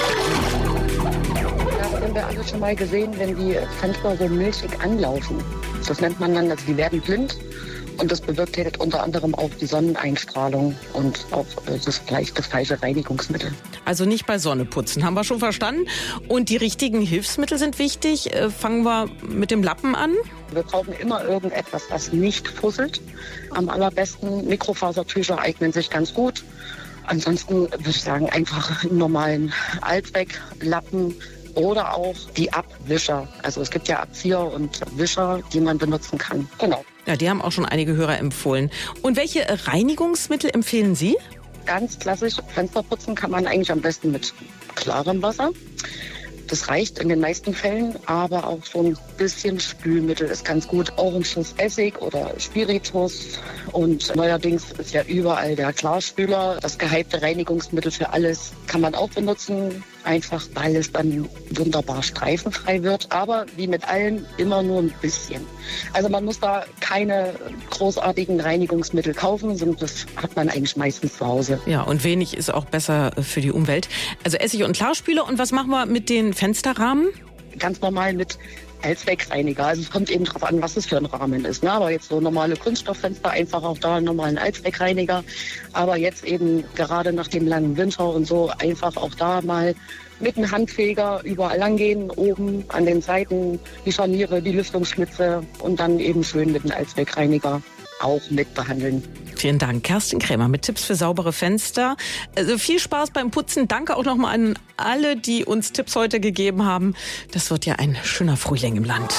Das haben wir alle schon mal gesehen, wenn die Fenster so milchig anlaufen. Das nennt man dann, also die werden blind. Und das bewirkt halt unter anderem auch die Sonneneinstrahlung und auch äh, das vielleicht das falsche Reinigungsmittel. Also nicht bei Sonne putzen, haben wir schon verstanden. Und die richtigen Hilfsmittel sind wichtig. Äh, fangen wir mit dem Lappen an. Wir brauchen immer irgendetwas, was nicht fusselt. Am allerbesten Mikrofasertücher eignen sich ganz gut. Ansonsten würde ich sagen, einfach einen normalen Allzwecklappen. Oder auch die Abwischer. Also es gibt ja Abzieher und Wischer, die man benutzen kann. Genau. Ja, die haben auch schon einige Hörer empfohlen. Und welche Reinigungsmittel empfehlen Sie? Ganz klassisch, Fensterputzen kann man eigentlich am besten mit klarem Wasser. Das reicht in den meisten Fällen, aber auch so ein bisschen Spülmittel ist ganz gut. Auch ein Schuss Essig oder Spiritus. Und neuerdings ist ja überall der Klarspüler. Das gehypte Reinigungsmittel für alles kann man auch benutzen. Einfach, weil es dann wunderbar streifenfrei wird. Aber wie mit allen, immer nur ein bisschen. Also man muss da keine großartigen Reinigungsmittel kaufen, sondern das hat man eigentlich meistens zu Hause. Ja, und wenig ist auch besser für die Umwelt. Also Essig und Klarspüler. Und was machen wir mit den Fensterrahmen? Ganz normal mit Allzweckreiniger. Also es kommt eben darauf an, was es für ein Rahmen ist. Ne? Aber jetzt so normale Kunststofffenster, einfach auch da einen normalen Allzweckreiniger. Aber jetzt eben gerade nach dem langen Winter und so einfach auch da mal mit einem Handfeger überall langgehen, oben an den Seiten, die Scharniere, die Lüftungsschlitze und dann eben schön mit einem Allzweckreiniger auch mit behandeln. Vielen Dank, Kerstin Krämer mit Tipps für saubere Fenster. Also viel Spaß beim Putzen. Danke auch nochmal an alle, die uns Tipps heute gegeben haben. Das wird ja ein schöner Frühling im Land.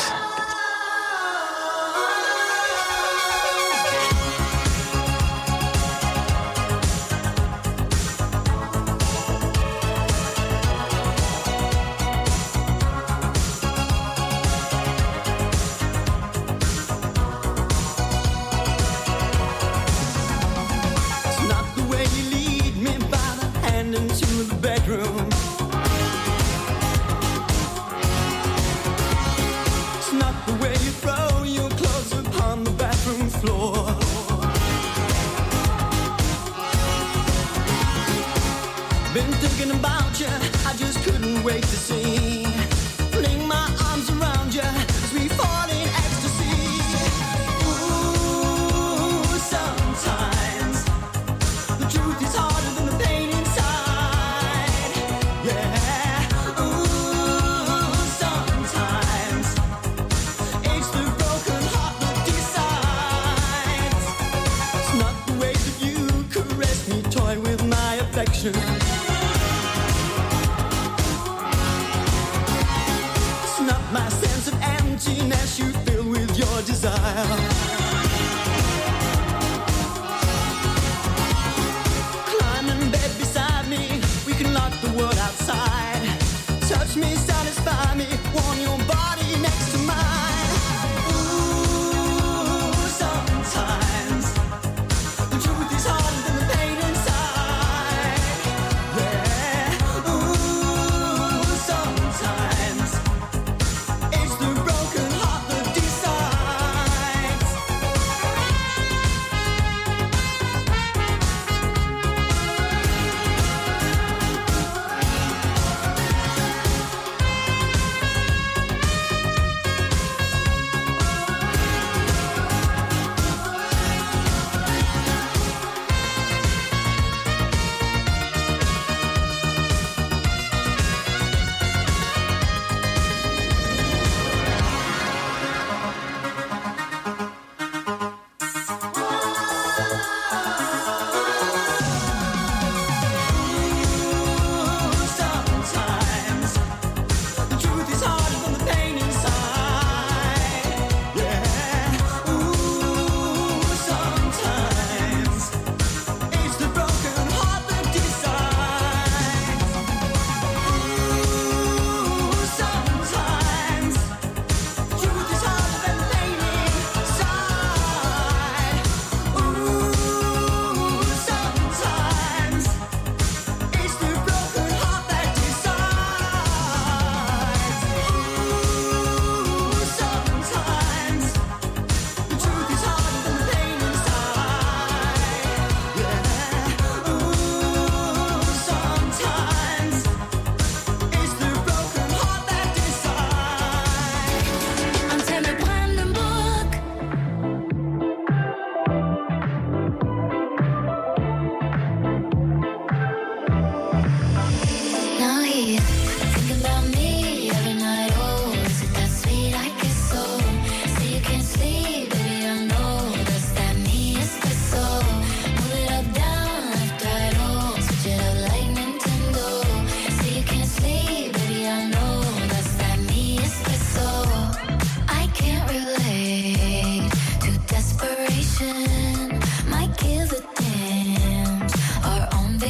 Been thinking about you, I just couldn't wait to see. Fling my arms around you as we fall in ecstasy. Ooh, sometimes the truth is harder than the pain inside. Yeah. Ooh, sometimes it's the broken heart that decides. It's not the way that you caress me, toy with my affection. My sense of emptiness you fill with your desire. Climb in bed beside me, we can lock the world outside. Touch me, satisfy me, warm your body next to mine. Ooh, sometimes the truth is harder than the pain inside.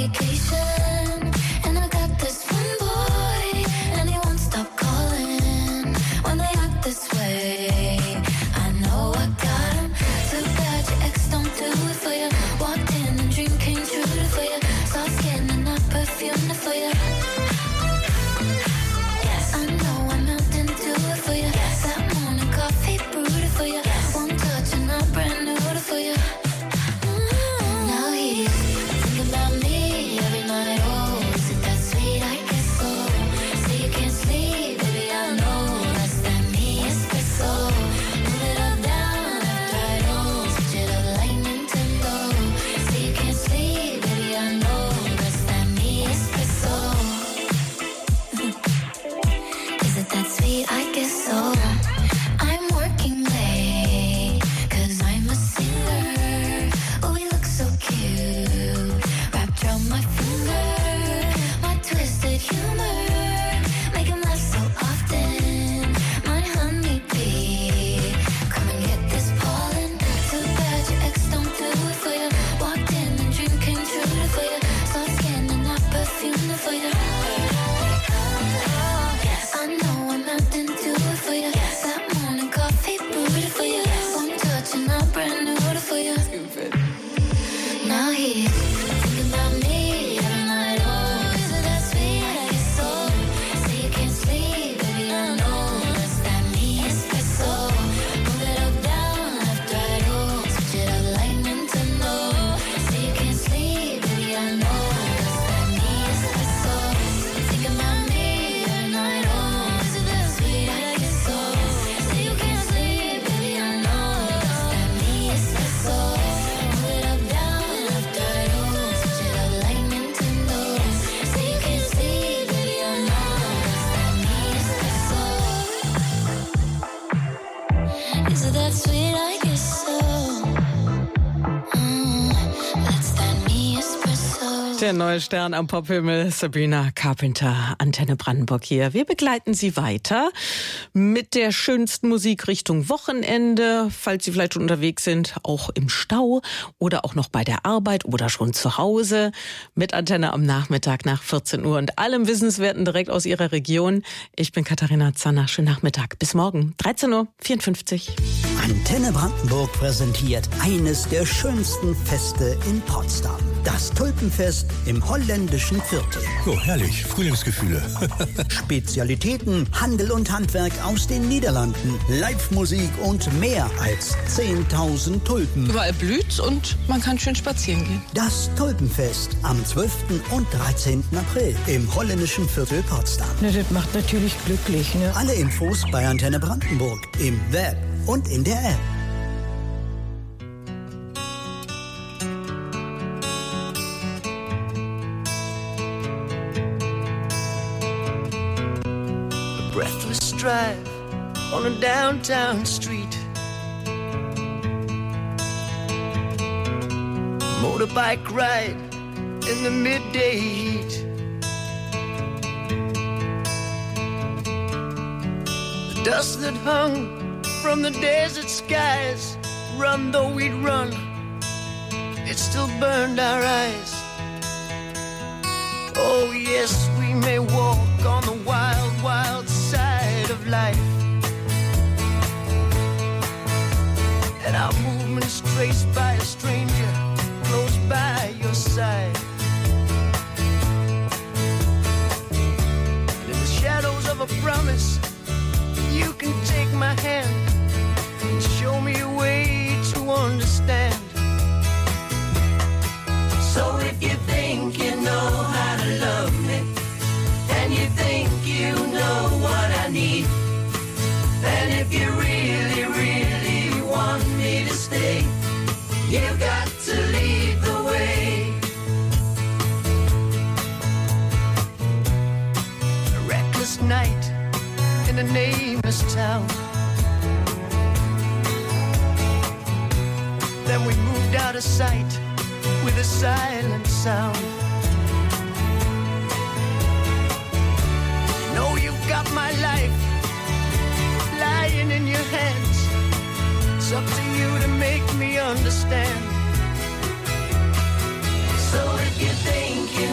vacation, and I got this one boy, and he won't stop calling when they act this way. I know I got him. Too bad your ex don't do it for you. Walked in and dream came true for you. Soft skin and not perfume for you. Yes, I know I'm out and do it for you. Yes, that morning coffee brewed it for you. Yes, one touch and I'm brand new for you. Mm. Now he's thinking about me every night. Oh, is it that sweet? I guess so. Say you can't sleep, baby, I know. That's that me espresso. Move it up, down, left, right, oh. Switch it up like Nintendo. Say you can't sleep, baby, I know. That's that me espresso. Is it that sweet? I guess so. I'm working late, cause I'm a singer. Oh, we look so cute, wrapped around my finger. My twisted humor, make him laugh so often. My honeybee, come and get this pollen. Too bad your ex don't do it for you. Walked in and dream came true for you. Soft skin and not perfume for you. Yes, I know I'm out and do it for you. Yes, that morning coffee brewed it for you. Yes, one touch and I'm brand new for you. Now he's thinking about me every night. Oh, is it that sweet? I guess so. Say you can't sleep, baby, I know. That's that me espresso. Move it up, down, left, right, oh. Switch it up like Nintendo. Say you can't sleep, baby, I know. That's that me espresso. Thinking about me every night. Oh, is it that sweet? I guess so. Say you can't sleep, baby, I know. That's that me espresso. Move it up, down, left, right, oh. Switch it up like Nintendo. Say you can't sleep, baby, I know. That's that me espresso. Is it that sweet? I guess so. Mm, that's that me espresso. Der neue Stern am Pophimmel, Sabrina Carpenter, Antenne Brandenburg hier. Wir begleiten Sie weiter mit der schönsten Musik Richtung Wochenende, falls Sie vielleicht schon unterwegs sind, auch im Stau oder auch noch bei der Arbeit oder schon zu Hause. Mit Antenne am Nachmittag nach vierzehn Uhr und allem Wissenswerten direkt aus Ihrer Region. Ich bin Katharina Zanner. Schönen Nachmittag. Bis morgen, dreizehn Uhr vierundfünfzig. Antenne Brandenburg präsentiert eines der schönsten Feste in Potsdam. Das Tulpenfest im holländischen Viertel. Oh, herrlich. Frühlingsgefühle. Spezialitäten, Handel und Handwerk aus den Niederlanden, Live-Musik und mehr als zehntausend Tulpen. Überall blüht und man kann schön spazieren gehen. Das Tulpenfest am zwölften und dreizehnten April im holländischen Viertel Potsdam. Na, das macht natürlich glücklich, ne? Alle Infos bei Antenne Brandenburg im Web und in der App. Breathless drive on a downtown street. Motorbike ride in the midday heat. The dust that hung from the desert skies, run though we'd run, it still burned our eyes. Oh yes, we may walk on the wild, wild side of life, and our movements traced by a stranger close by your side. And in the shadows of a promise, you can take my hand and show me a way to understand. So if you think you know how to love me, and you think you know what I need, and if you really, really want me to stay, you've got to lead the way. A reckless night in a nameless town. Then we moved out of sight with a silent sound. You know you've got my life lying in your hands. It's up to you to make me understand. So if you think you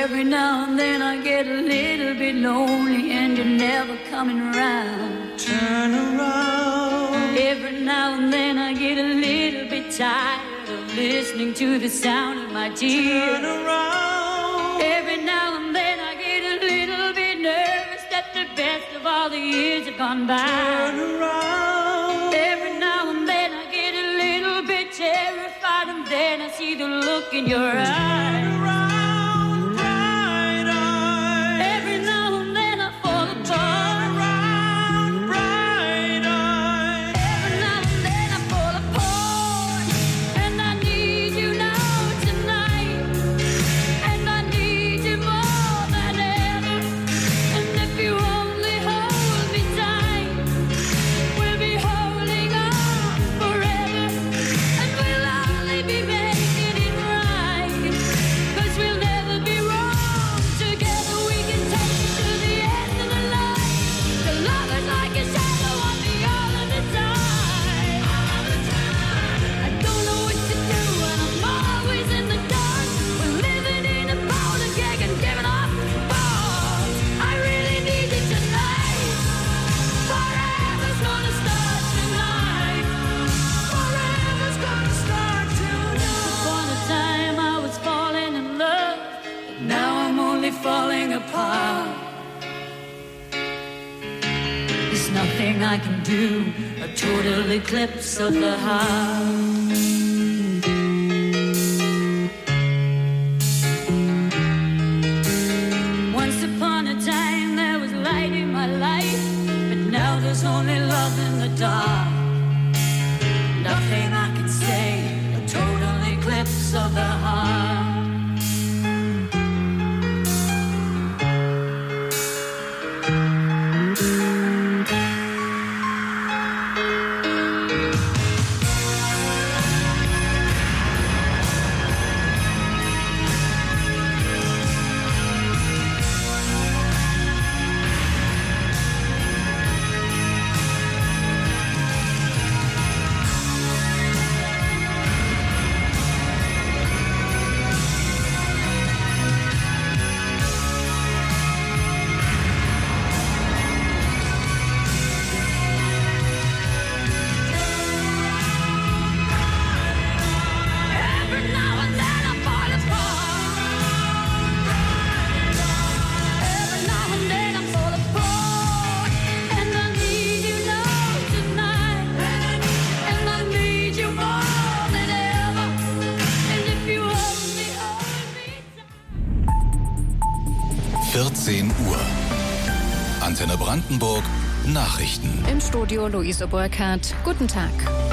Every now and then I get a little bit lonely and you're never coming around. Turn around. Every now and then I get a little bit tired of listening to the sound of my tears. Turn around. Every now and then I get a little bit nervous that the best of all the years have gone by. Turn around. Every now and then I get a little bit terrified and then I see the look in your eyes. Turn around, bright eyes. Every now and then I fall apart. Turn around, bright eyes. Every now and then I fall apart. And I need you now tonight. And I need you more than ever. And if you only hold me tight, we'll be holding on forever. And we'll only be making it right. 'Cause we'll never be wrong. Together we can take it to the end of the line. The love is like a shadow on me all of the time. All the time. I don't know what to do and I'm always in the dark. We're living in a powder keg and giving off balls. I really need you tonight. Forever's gonna start tonight. Forever's gonna start tonight. Upon a time I was falling in love, but now I'm only falling apart. There's nothing I can do, a total eclipse of the heart. Once upon a time there was light in my life, but now there's only love in the dark. Nothing I can say, a total eclipse of the heart. Every now and then I fall apart. Every now and then I fall apart. And I need you now tonight. And I need you more than ever. And if you hold me, hold me tight. vierzehn Uhr. Antenne Brandenburg. Nachrichten. Im Studio Luise Burkhardt. Guten Tag.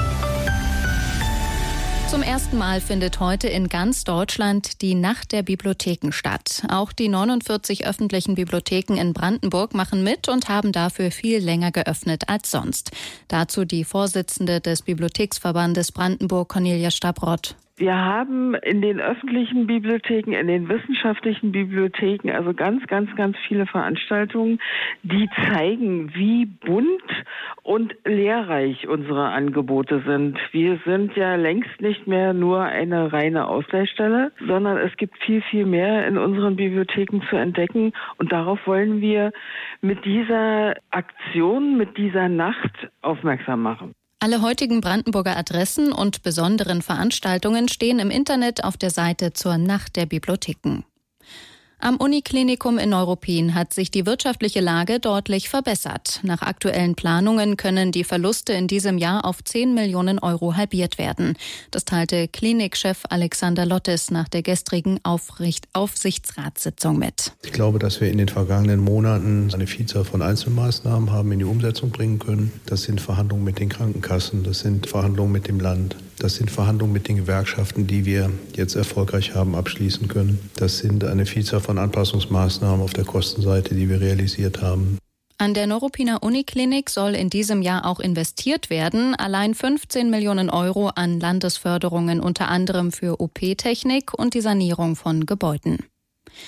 Zum ersten Mal findet heute in ganz Deutschland die Nacht der Bibliotheken statt. Auch die neunundvierzig öffentlichen Bibliotheken in Brandenburg machen mit und haben dafür viel länger geöffnet als sonst. Dazu die Vorsitzende des Bibliotheksverbandes Brandenburg, Cornelia Stabrott. Wir haben in den öffentlichen Bibliotheken, in den wissenschaftlichen Bibliotheken, also ganz, ganz, ganz viele Veranstaltungen, die zeigen, wie bunt und lehrreich unsere Angebote sind. Wir sind ja längst nicht mehr nur eine reine Ausleihstelle, sondern es gibt viel, viel mehr in unseren Bibliotheken zu entdecken. Und darauf wollen wir mit dieser Aktion, mit dieser Nacht aufmerksam machen. Alle heutigen Brandenburger Adressen und besonderen Veranstaltungen stehen im Internet auf der Seite zur Nacht der Bibliotheken. Am Uniklinikum in Neuruppin hat sich die wirtschaftliche Lage deutlich verbessert. Nach aktuellen Planungen können die Verluste in diesem Jahr auf zehn Millionen Euro halbiert werden. Das teilte Klinikchef Alexander Lottes nach der gestrigen Aufricht- Aufsichtsratssitzung mit. Ich glaube, dass wir in den vergangenen Monaten eine Vielzahl von Einzelmaßnahmen haben in die Umsetzung bringen können. Das sind Verhandlungen mit den Krankenkassen, das sind Verhandlungen mit dem Land, das sind Verhandlungen mit den Gewerkschaften, die wir jetzt erfolgreich haben abschließen können. Das sind eine Vielzahl von Anpassungsmaßnahmen auf der Kostenseite, die wir realisiert haben. An der Neuruppiner Uniklinik soll in diesem Jahr auch investiert werden. Allein fünfzehn Millionen Euro an Landesförderungen, unter anderem für O P-Technik und die Sanierung von Gebäuden.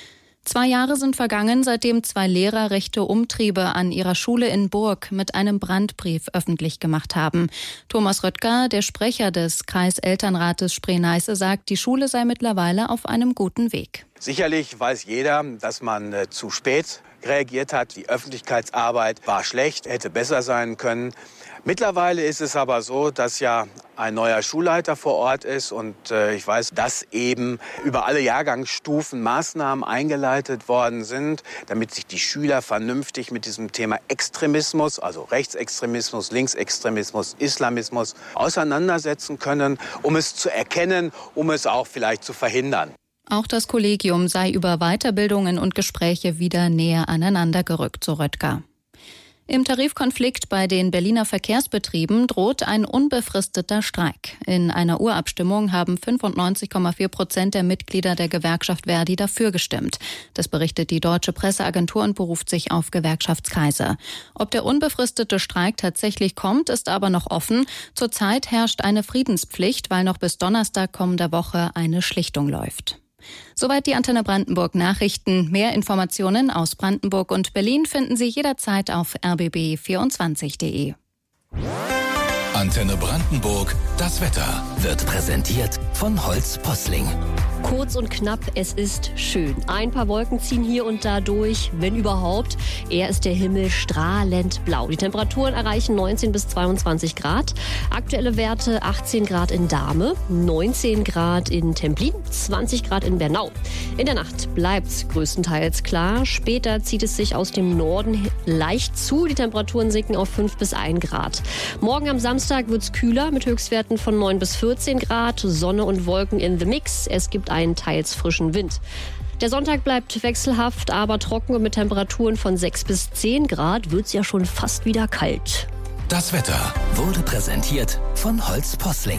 Zwei Jahre sind vergangen, seitdem zwei Lehrer rechte Umtriebe an ihrer Schule in Burg mit einem Brandbrief öffentlich gemacht haben. Thomas Röttger, der Sprecher des Kreiselternrates Spree-Neiße, sagt, die Schule sei mittlerweile auf einem guten Weg. Sicherlich weiß jeder, dass man äh, zu spät reagiert hat. Die Öffentlichkeitsarbeit war schlecht, hätte besser sein können. Mittlerweile ist es aber so, dass ja ein neuer Schulleiter vor Ort ist und äh, ich weiß, dass eben über alle Jahrgangsstufen Maßnahmen eingeleitet worden sind, damit sich die Schüler vernünftig mit diesem Thema Extremismus, also Rechtsextremismus, Linksextremismus, Islamismus auseinandersetzen können, um es zu erkennen, um es auch vielleicht zu verhindern. Auch das Kollegium sei über Weiterbildungen und Gespräche wieder näher aneinander gerückt, so Röttger. Im Tarifkonflikt bei den Berliner Verkehrsbetrieben droht ein unbefristeter Streik. In einer Urabstimmung haben fünfundneunzig Komma vier Prozent der Mitglieder der Gewerkschaft Verdi dafür gestimmt. Das berichtet die Deutsche Presseagentur und beruft sich auf Gewerkschaftskreise. Ob der unbefristete Streik tatsächlich kommt, ist aber noch offen. Zurzeit herrscht eine Friedenspflicht, weil noch bis Donnerstag kommender Woche eine Schlichtung läuft. Soweit die Antenne Brandenburg Nachrichten. Mehr Informationen aus Brandenburg und Berlin finden Sie jederzeit auf r b b vierundzwanzig punkt de. Antenne Brandenburg, das Wetter wird präsentiert von Holz Posling. Kurz und knapp, es ist schön. Ein paar Wolken ziehen hier und da durch, wenn überhaupt. Eher ist der Himmel strahlend blau. Die Temperaturen erreichen neunzehn bis zweiundzwanzig Grad. Aktuelle Werte achtzehn Grad in Dahme, neunzehn Grad in Templin, zwanzig Grad in Bernau. In der Nacht bleibt es größtenteils klar. Später zieht es sich aus dem Norden leicht zu. Die Temperaturen sinken auf fünf bis ein Grad. Morgen am Samstag wird es kühler mit Höchstwerten von neun bis vierzehn Grad. Sonne und Wolken in the Mix. Es gibt einen teils frischen Wind. Der Sonntag bleibt wechselhaft, aber trocken und mit Temperaturen von sechs bis zehn Grad wird es ja schon fast wieder kalt. Das Wetter wurde präsentiert von Holz Posling.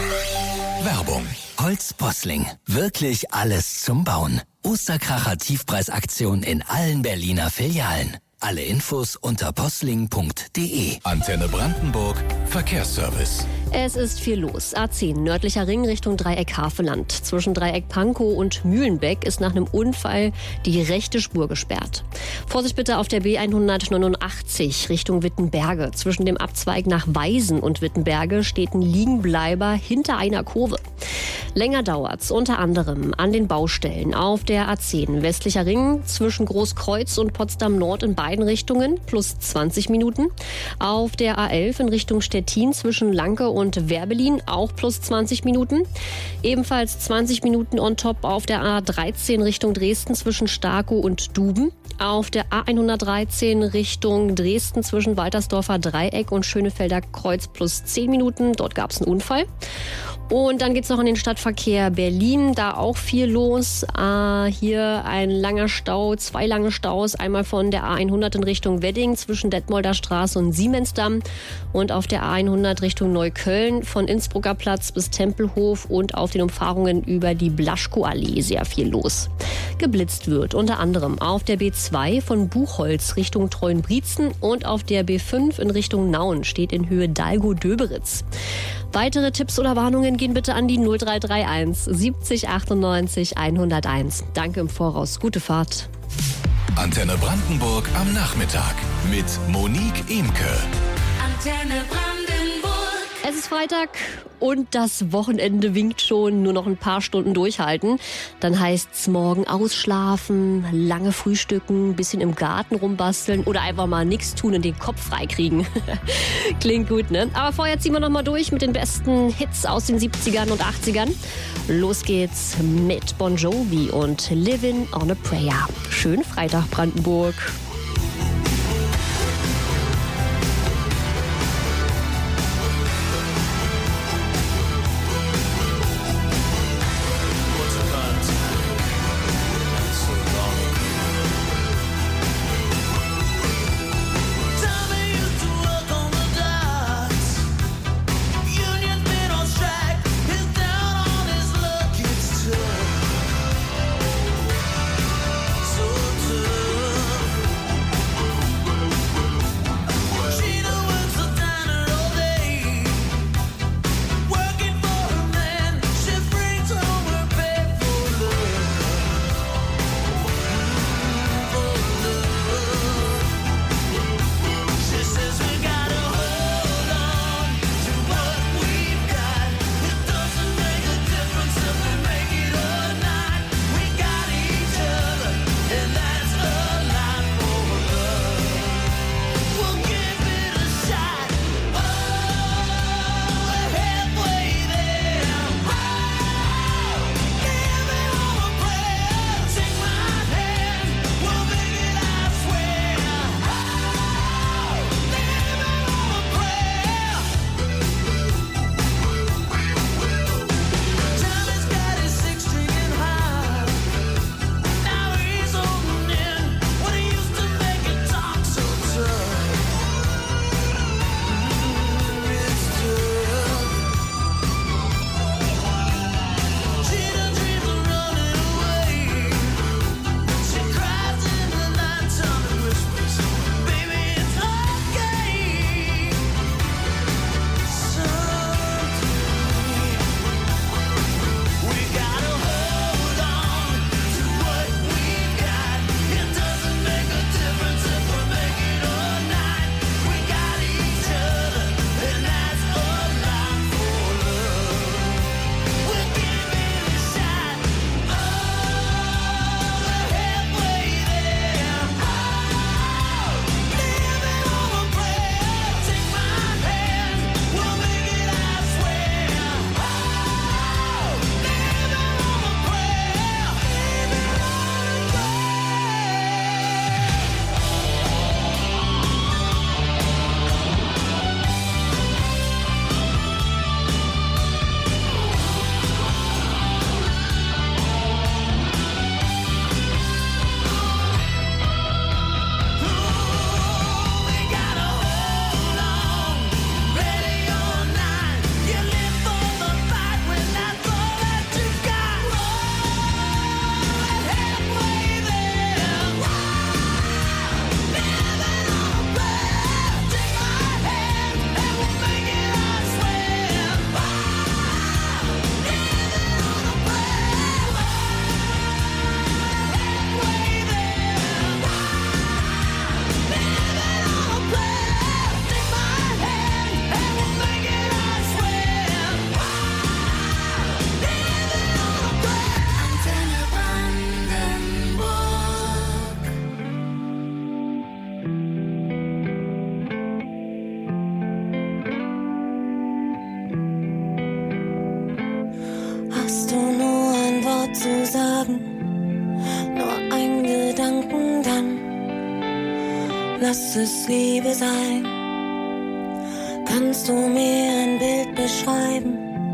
Werbung. Holz Posling. Wirklich alles zum Bauen. Osterkracher Tiefpreisaktion in allen Berliner Filialen. Alle Infos unter posling punkt de. Antenne Brandenburg, Verkehrsservice. Es ist viel los. A zehn, nördlicher Ring Richtung Dreieck Haveland. Zwischen Dreieck Pankow und Mühlenbeck ist nach einem Unfall die rechte Spur gesperrt. Vorsicht bitte auf der B hundertneunundachtzig Richtung Wittenberge. Zwischen dem Abzweig nach Weisen und Wittenberge steht ein Liegenbleiber hinter einer Kurve. Länger dauert's unter anderem an den Baustellen auf der A zehn, westlicher Ring zwischen Großkreuz und Potsdam Nord in beiden Richtungen, plus zwanzig Minuten. Auf der A elf in Richtung Stettin zwischen Lanke und Werbelin, auch plus zwanzig Minuten. Ebenfalls zwanzig Minuten on top auf der A dreizehn Richtung Dresden zwischen Starkow und Duben. Auf der A hundertdreizehn Richtung Dresden zwischen Waltersdorfer Dreieck und Schönefelder Kreuz plus zehn Minuten. Dort gab es einen Unfall. Und dann geht's noch in den Stadtverkehr Berlin, da auch viel los. Äh, hier ein langer Stau, zwei lange Staus, einmal von der A hundert in Richtung Wedding zwischen Detmolder Straße und Siemensdamm und auf der A hundert Richtung Neukölln von Innsbrucker Platz bis Tempelhof und auf den Umfahrungen über die Blaschkow-Allee sehr viel los. Geblitzt wird unter anderem auf der B zwei von Buchholz Richtung Treuenbrietzen und auf der B fünf in Richtung Nauen steht in Höhe Dalgo-Döberitz. Weitere Tipps oder Warnungen gehen bitte an die null drei drei eins siebzig achtundneunzig hunderteins. Danke im Voraus. Gute Fahrt. Antenne Brandenburg am Nachmittag mit Monique Emke. Antenne Brandenburg. Es ist Freitag und das Wochenende winkt schon. Nur noch ein paar Stunden durchhalten. Dann heißt's morgen ausschlafen, lange frühstücken, bisschen im Garten rumbasteln oder einfach mal nichts tun und den Kopf freikriegen. Klingt gut, ne? Aber vorher ziehen wir noch mal durch mit den besten Hits aus den siebzigern und achtzigern. Los geht's mit Bon Jovi und Living on a Prayer. Schönen Freitag, Brandenburg. So Hast du nur ein Wort zu sagen, nur ein Gedanken, dann lass es Liebe sein. Kannst du mir ein Bild beschreiben